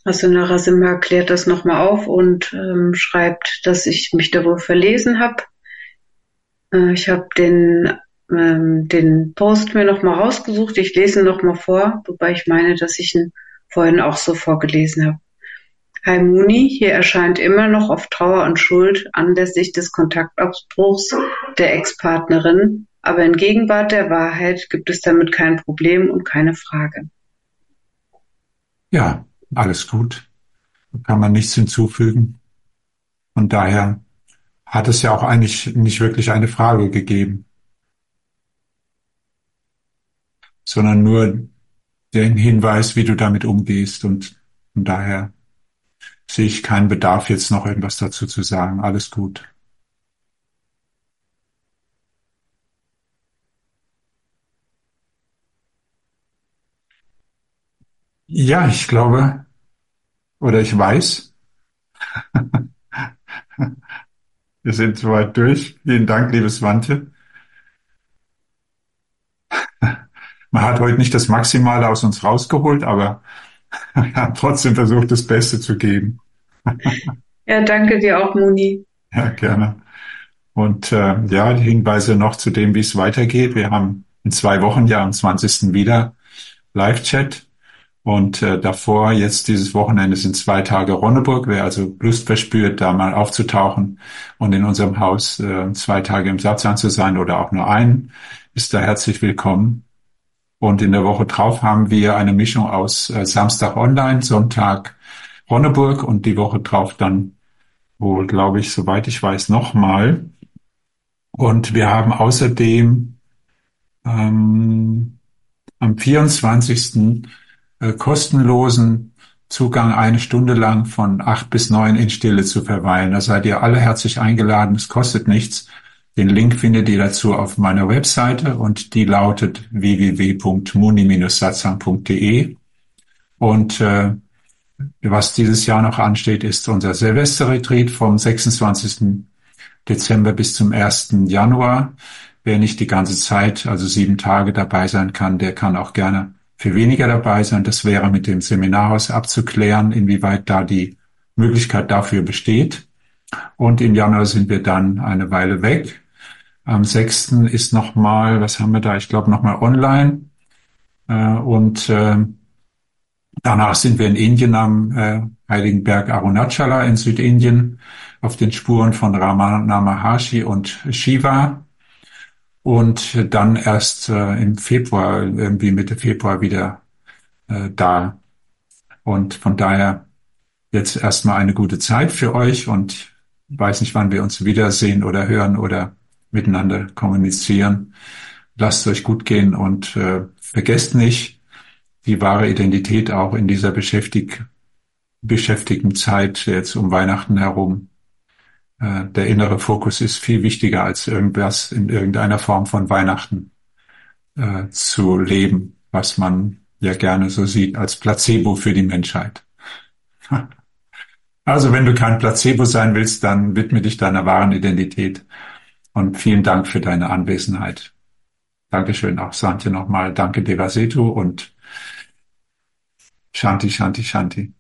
Also Narasimha klärt das nochmal auf und ähm, schreibt, dass ich mich da wohl verlesen habe. Äh, ich habe den, ähm, den Post mir nochmal rausgesucht. Ich lese ihn nochmal vor, wobei ich meine, dass ich ihn vorhin auch so vorgelesen habe. Hi Muni, hier erscheint immer noch auf Trauer und Schuld anlässlich des Kontaktabbruchs der Ex-Partnerin, aber in Gegenwart der Wahrheit gibt es damit kein Problem und keine Frage. Ja, alles gut. Da kann man nichts hinzufügen. Und daher hat es ja auch eigentlich nicht wirklich eine Frage gegeben, sondern nur den Hinweis, wie du damit umgehst. Und von daher sehe ich keinen Bedarf, jetzt noch irgendwas dazu zu sagen. Alles gut. Ja, ich glaube, oder ich weiß, wir sind soweit durch. Vielen Dank, liebes Swantje. Man hat heute nicht das Maximale aus uns rausgeholt, aber wir haben trotzdem versucht, das Beste zu geben. Ja, danke dir auch, Muni. Ja, gerne. Und äh, ja, die Hinweise noch zu dem, wie es weitergeht. Wir haben in zwei Wochen, ja am zwanzigsten wieder Live-Chat. Und äh, davor, jetzt dieses Wochenende, sind zwei Tage Ronneburg. Wer also Lust verspürt, da mal aufzutauchen und in unserem Haus äh, zwei Tage im Satzang zu sein oder auch nur einen, ist da herzlich willkommen. Und in der Woche drauf haben wir eine Mischung aus äh, Samstag online, Sonntag Ronneburg und die Woche drauf dann wohl, glaube ich, soweit ich weiß, nochmal. Und wir haben außerdem ähm, am vierundzwanzigsten Äh, kostenlosen Zugang eine Stunde lang von acht bis neun in Stille zu verweilen. Da seid ihr alle herzlich eingeladen. Es kostet nichts. Den Link findet ihr dazu auf meiner Webseite und die lautet w w w punkt muni satsang punkt d e. Und äh, was dieses Jahr noch ansteht, ist unser Silvesterretreat vom sechsundzwanzigsten Dezember bis zum ersten Januar. Wer nicht die ganze Zeit, also sieben Tage dabei sein kann, der kann auch gerne für weniger dabei sein. Das wäre mit dem Seminarhaus abzuklären, inwieweit da die Möglichkeit dafür besteht. Und im Januar sind wir dann eine Weile weg. Am sechsten ist nochmal, was haben wir da? Ich glaube nochmal online. Und danach sind wir in Indien am Heiligen Berg Arunachala in Südindien auf den Spuren von Ramana Maharshi und Shiva. Und dann erst äh, im Februar, irgendwie Mitte Februar wieder äh, da. Und von daher jetzt erstmal eine gute Zeit für euch und ich weiß nicht, wann wir uns wiedersehen oder hören oder miteinander kommunizieren. Lasst es euch gut gehen und äh, vergesst nicht, die wahre Identität auch in dieser beschäftig beschäftigten Zeit jetzt um Weihnachten herum. Äh, der innere Fokus ist viel wichtiger als irgendwas in irgendeiner Form von Weihnachten äh, zu leben, was man ja gerne so sieht als Placebo für die Menschheit. Also wenn du kein Placebo sein willst, dann widme dich deiner wahren Identität. Und vielen Dank für deine Anwesenheit. Dankeschön auch Santje nochmal. Danke Devasetu und Shanti, Shanti, Shanti.